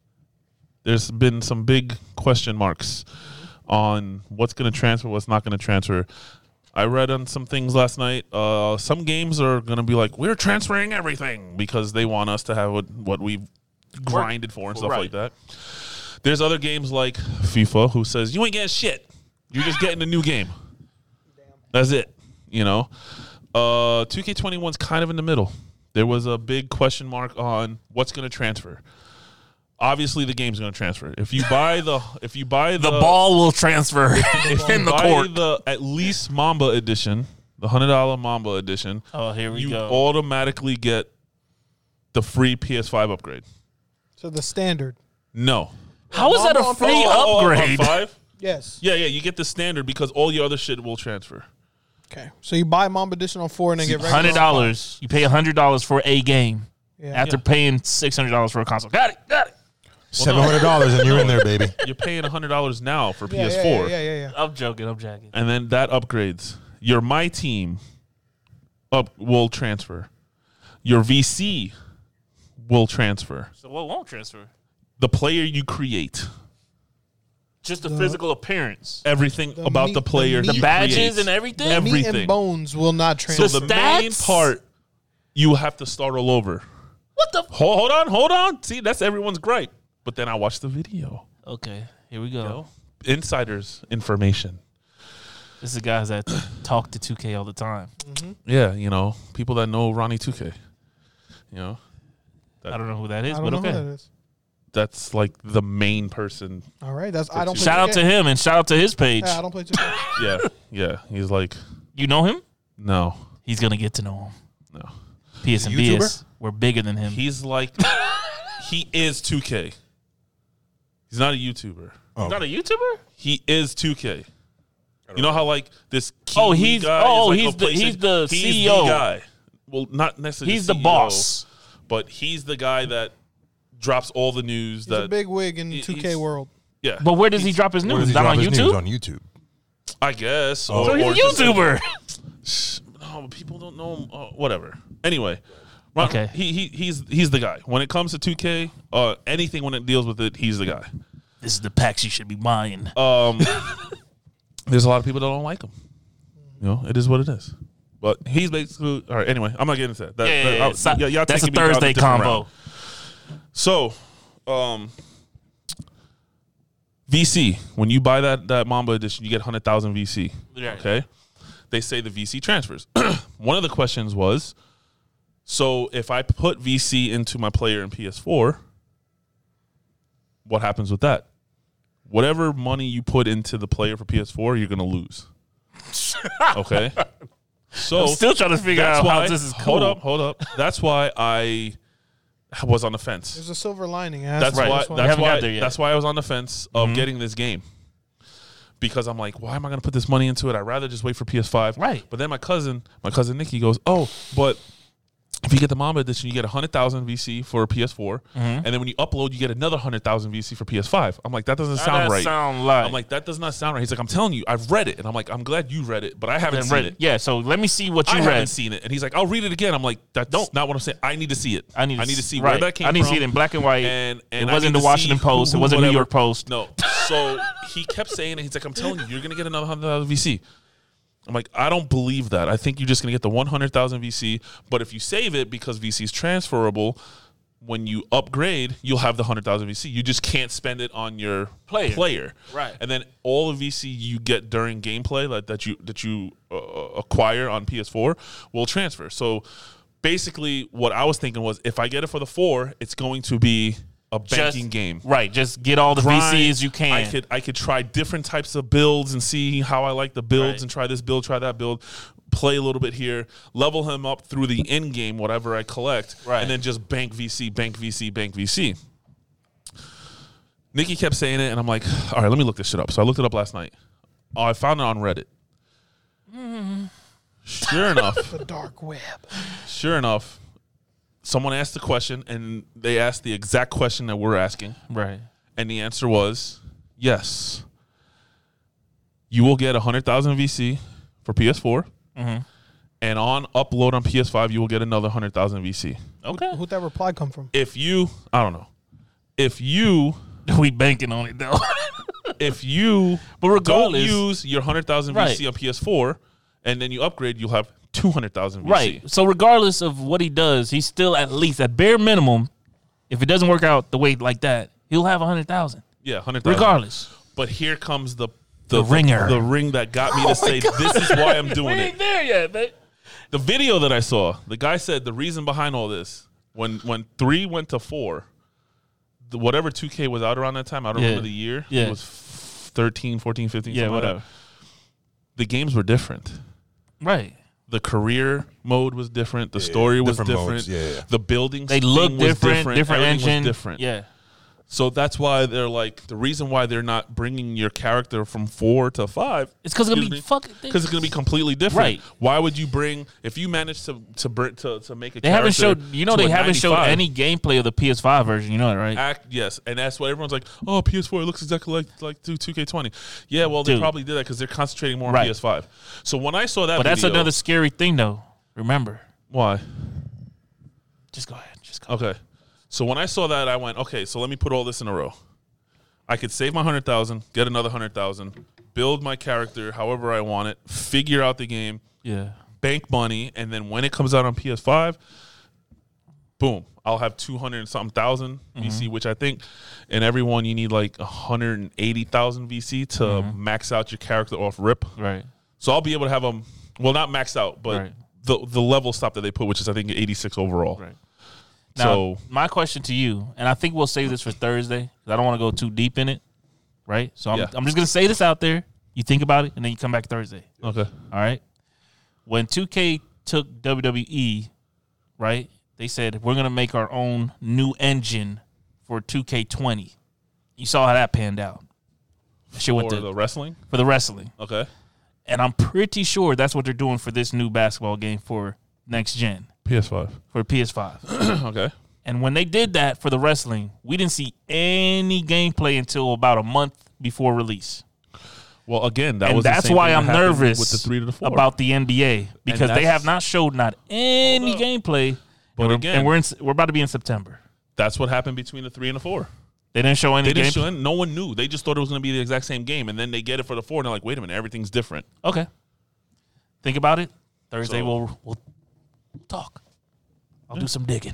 There's been some big question marks on what's going to transfer, what's not going to transfer. I read on some things last night. Uh, some games are going to be like, we're transferring everything because they want us to have what, what we've grinded for and stuff Right. like that. There's other games like FIFA who says, you ain't getting shit. You're just getting a new game. That's it. You know? Uh, two K twenty-one's kind of in the middle. There was a big question mark on what's going to transfer. Obviously, the game's going to transfer. If you buy the, if you buy the, The ball will transfer in the buy court. the at least Mamba edition, the hundred dollar Mamba edition, Oh, here we you go. automatically get the free P S five upgrade. So the standard. No, How is that a on free five. Oh, oh, on upgrade? five? Yes. Yeah, yeah, you get the standard because all your other shit will transfer. Okay. So you buy Mamba edition on four and then get regular on Hundred dollars. You pay hundred dollars for a game five. Yeah. after paying six hundred dollars for a console. Got it. Got it. Seven hundred dollars and you're in there, baby. You're paying hundred dollars now for yeah, P S four, Yeah, yeah, yeah, yeah. I'm joking. I'm joking. and then that upgrades. Your My Team up will transfer. Your V C will transfer. So what won't transfer? The player you create. Just the, The- physical appearance. Everything The about meat- the player, the he The badges creates. and everything? The meat everything. and bones will not So transfer. the The main stats? part, you have to start all over. What the? F- Hold, hold on, hold on. See, that's everyone's gripe. But then I watched the video. okay, here we go. You know? Insiders information. This is guys that talk to two K all the time. Yeah, you know, people that know Ronnie two K. You know, I don't know who that is, I but don't know okay. who that is. that's like the main person. All right, that's I don't. play Shout out to two K. him and shout out to his page. Yeah, I don't play two K. Yeah, yeah. He's like, You know him? no, He's gonna get to know him. no. P S and He's a B S, we're bigger than him. He's like, he is two K. He's not a YouTuber. Oh. not a YouTuber? He is two K. You know how like this Kiwi Oh, he's- guy oh, is like, he's a the- PlayStation- he's the he's C E O. the guy. Well, not necessarily. He's the C E O, boss. but he's the guy that drops all the news. He's that a big wig in he- two K he's- world. yeah. But where does he drop his Where news? does he Not drop on his news? YouTube? On YouTube. I guess. Oh. So or, he's or a just- YouTuber. No, but people don't know him. Uh, whatever. Anyway, Ron- Okay. He he he's he's the guy. When it comes to two K, uh, anything when it deals with it, he's the guy. This is the packs you should be buying. Um, there's a lot of people that don't like him. You know, it is what it is. But he's basically all right. Anyway, I'm not getting into that. that, yeah, that- yeah, I'll- yeah. So- y- y'all that's a taking me down Thursday different combo. route. So, um, V C. When you buy that that Mamba edition, you get one hundred thousand V C. Right. Okay. They say the V C transfers. One of the questions was, so if I put V C into my player in P S four, what happens with that? Whatever money you put into the player for P S four, you're gonna lose. Okay. So I'm still trying to figure that's out why. how this is cool. Hold up, hold up. That's why I was on the fence. There's a silver lining. That's right. why. That's why- We That's haven't why. got there yet. That's why I was on the fence of getting this game. Because I'm like, why am I going to put this money into it? I'd rather just wait for P S five. Right. But then my cousin, my cousin Nikki goes, oh, but if you get the Mamba edition, you get one hundred thousand V C for P S four. And then when you upload, you get another one hundred thousand V C for P S five. I'm like, that doesn't How sound that right. sound like? I'm like, that does not sound right. He's like, I'm telling you, I've read it. And I'm like, I'm glad you read it, but I haven't Then seen read it. Yeah, so let me see what you I read. haven't seen it. And he's like, I'll read it again. I'm like, that's Don't. not what I'm saying. I need to see it. I need to I need to s- see right. where that came I need from. to see it in black and white. And, and It I wasn't need the to Washington see Post. who- It wasn't New whatever. York Post. No. So he kept saying it. He's like, I'm telling you, you're going to get another one hundred thousand V C. I'm like, I don't believe that. I think you're just going to get the one hundred thousand V C. But if you save it because V C is transferable, when you upgrade, you'll have the one hundred thousand V C. You just can't spend it on your Player. player. Right. And then all the V C you get during gameplay like, that you that you uh, acquire on P S four will transfer. So basically what I was thinking was if I get it for the four, it's going to be a banking Just- game. Right, just get all the Grind. V Cs you can. I could I could try different types of builds and see how I like the builds Right. and try this build, try that build, play a little bit here, level him up through the in game, whatever I collect, Right. and then just bank V C, bank V C, bank V C. Nikki kept saying it, and I'm like, all right, let me look this shit up. So I looked it up last night. Oh, I found it on Reddit. Sure enough, The dark web. sure enough, someone asked the question, and they asked the exact question that we're asking. right. And the answer was yes. You will get one hundred thousand V C for P S four. Mm-hmm. And on upload on P S five, you will get another one hundred thousand V C. Okay. Who'd that reply come from? If you, I don't know. If you, We banking on it though. if you But don't regardless, use your one hundred thousand Right. V C on P S four and then you upgrade, you'll have two hundred thousand V C. right. So regardless of what he does, he's still at least at bare minimum. If it doesn't work out the way like that, he'll have a hundred thousand. Yeah, one hundred thousand. Regardless. But here comes the The ringer. The, ring that got me to say, this is why I'm doing We it. ain't there yet, man. The video that I saw, the guy said the reason behind all this, when when three went to four, the, whatever two K was out around that time, I don't Yeah. remember the year. Yeah. It was thirteen, fourteen, fifteen, Yeah, something like whatever. that. The games were different. Right. The career mode was different. The Yeah, story was different different. modes, yeah, yeah. The buildings They look thing was different, different, different everything engine. was different. Yeah. So that's why they're like, the reason why they're not bringing your character from four to five. It's because it's gonna be fucking. Because it's going to be completely different. Right. Why would you bring, if you manage to to br- to, to make a They haven't character showed. You know, to they a haven't showed ninety-five, any gameplay of the P S five version. You know that, right? Act, yes, and that's why everyone's like, oh, P S four it looks exactly like like two K twenty. Yeah, well, they Dude. probably did that because they're concentrating more on Right. P S five. So when I saw that, But that's video- another scary thing, though. Remember, why? just go ahead. Just go. Okay, so when I saw that, I went, okay, so let me put all this in a row. I could save my hundred thousand, get another hundred thousand, build my character however I want it, figure out the game, Yeah. bank money, and then when it comes out on P S five, boom, I'll have two hundred and something thousand V C, which I think in every one you need like one hundred eighty thousand V C to max out your character off rip. Right. So I'll be able to have them, well, not maxed out, but Right. the the level stop that they put, which is I think eighty-six overall. Right. Now, So my question to you, and I think we'll save this for Thursday because I don't want to go too deep in it, right? So I'm, Yeah. I'm just going to say this out there. You think about it, and then you come back Thursday. okay, All right? When two K took W W E, right, they said, we're going to make our own new engine for two K twenty. You saw how that panned out. That shit went for to, the wrestling. for the wrestling. Okay, And I'm pretty sure that's what they're doing for this new basketball game for next gen, P S five. for P S five. Okay, And when they did that for the wrestling, we didn't see any gameplay until about a month before release. well, again, that and was the that's same why thing I'm that happened nervous with the three to the four about the N B A because they that's- have not showed not any Hold up. gameplay. But and we're, again- and we're in, we're about to be in September. That's what happened between the three and the four. They didn't show any They didn't gameplay. show. No one knew. They just thought it was going to be the exact same game, and then they get it for the four, and they're like, "Wait a minute, everything's different." Okay, think about it. Thursday So- we'll we'll talk. I'll do some digging.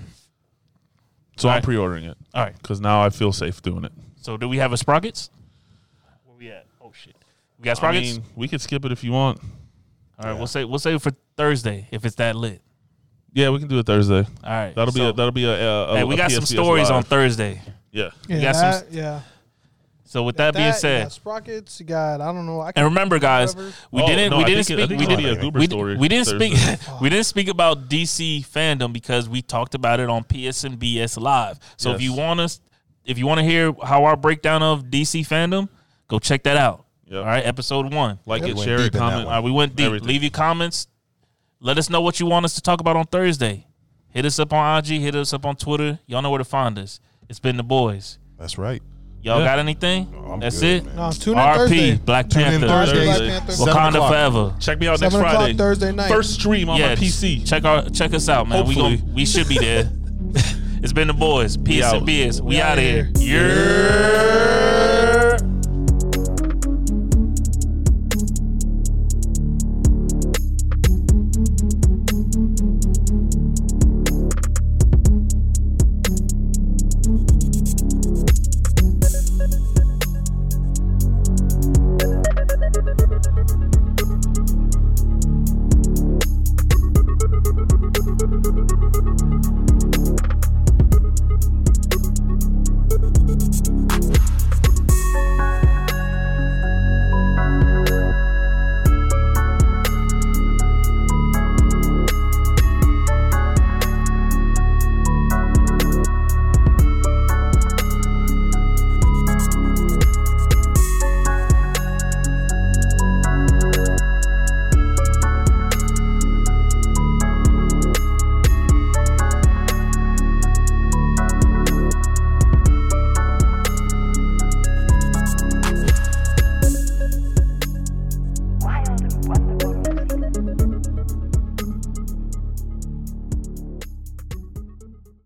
So All I'm right. pre-ordering it All right. because now I feel safe doing it. So do we have a Sprockets? Where we at? Oh shit, we got I Sprockets. mean, we could skip it if you want. All right, we'll say we'll save it for Thursday if it's that lit. Yeah, we can do it Thursday. All right, That'll be so- a, that'll be a. a Hey, a we got P S some P S stories live. on Thursday. Yeah, Yeah, got some that, yeah. So with that, being You said, got Sprockets. You got I don't know. I and can remember, guys, whatever. we Oh, didn't no, we I didn't think it- I speak think we it's didn't gonna be a Goober we, story we didn't Thursday. speak we didn't speak about D C fandom because we talked about it on P S N B S Live. So if Yes. you want us, if you want to hear how our breakdown of D C fandom, go check that out. Yep. All right, episode one. like Yep. it, Went share it, deep in that comment. All right, we went deep. Everything. Leave your comments. Let us know what you want us to talk about on Thursday. Hit us up on I G. Hit us up on Twitter. Y'all know where to find us. It's been the boys. That's right. Y'all Yeah. got anything? I'm That's good, it. man. No, tune in R P Thursday. Black Tune in Panther. Thursday. Black Thursday. Panther. Seven Wakanda o'clock. forever. Check me out next Seven o'clock Friday. Thursday night. First stream on my Yeah, P C. Check our check us out, man. We Hopefully. gon' we should be there. It's been the boys. P S and out. B S. We, We out out here. here. Yeah.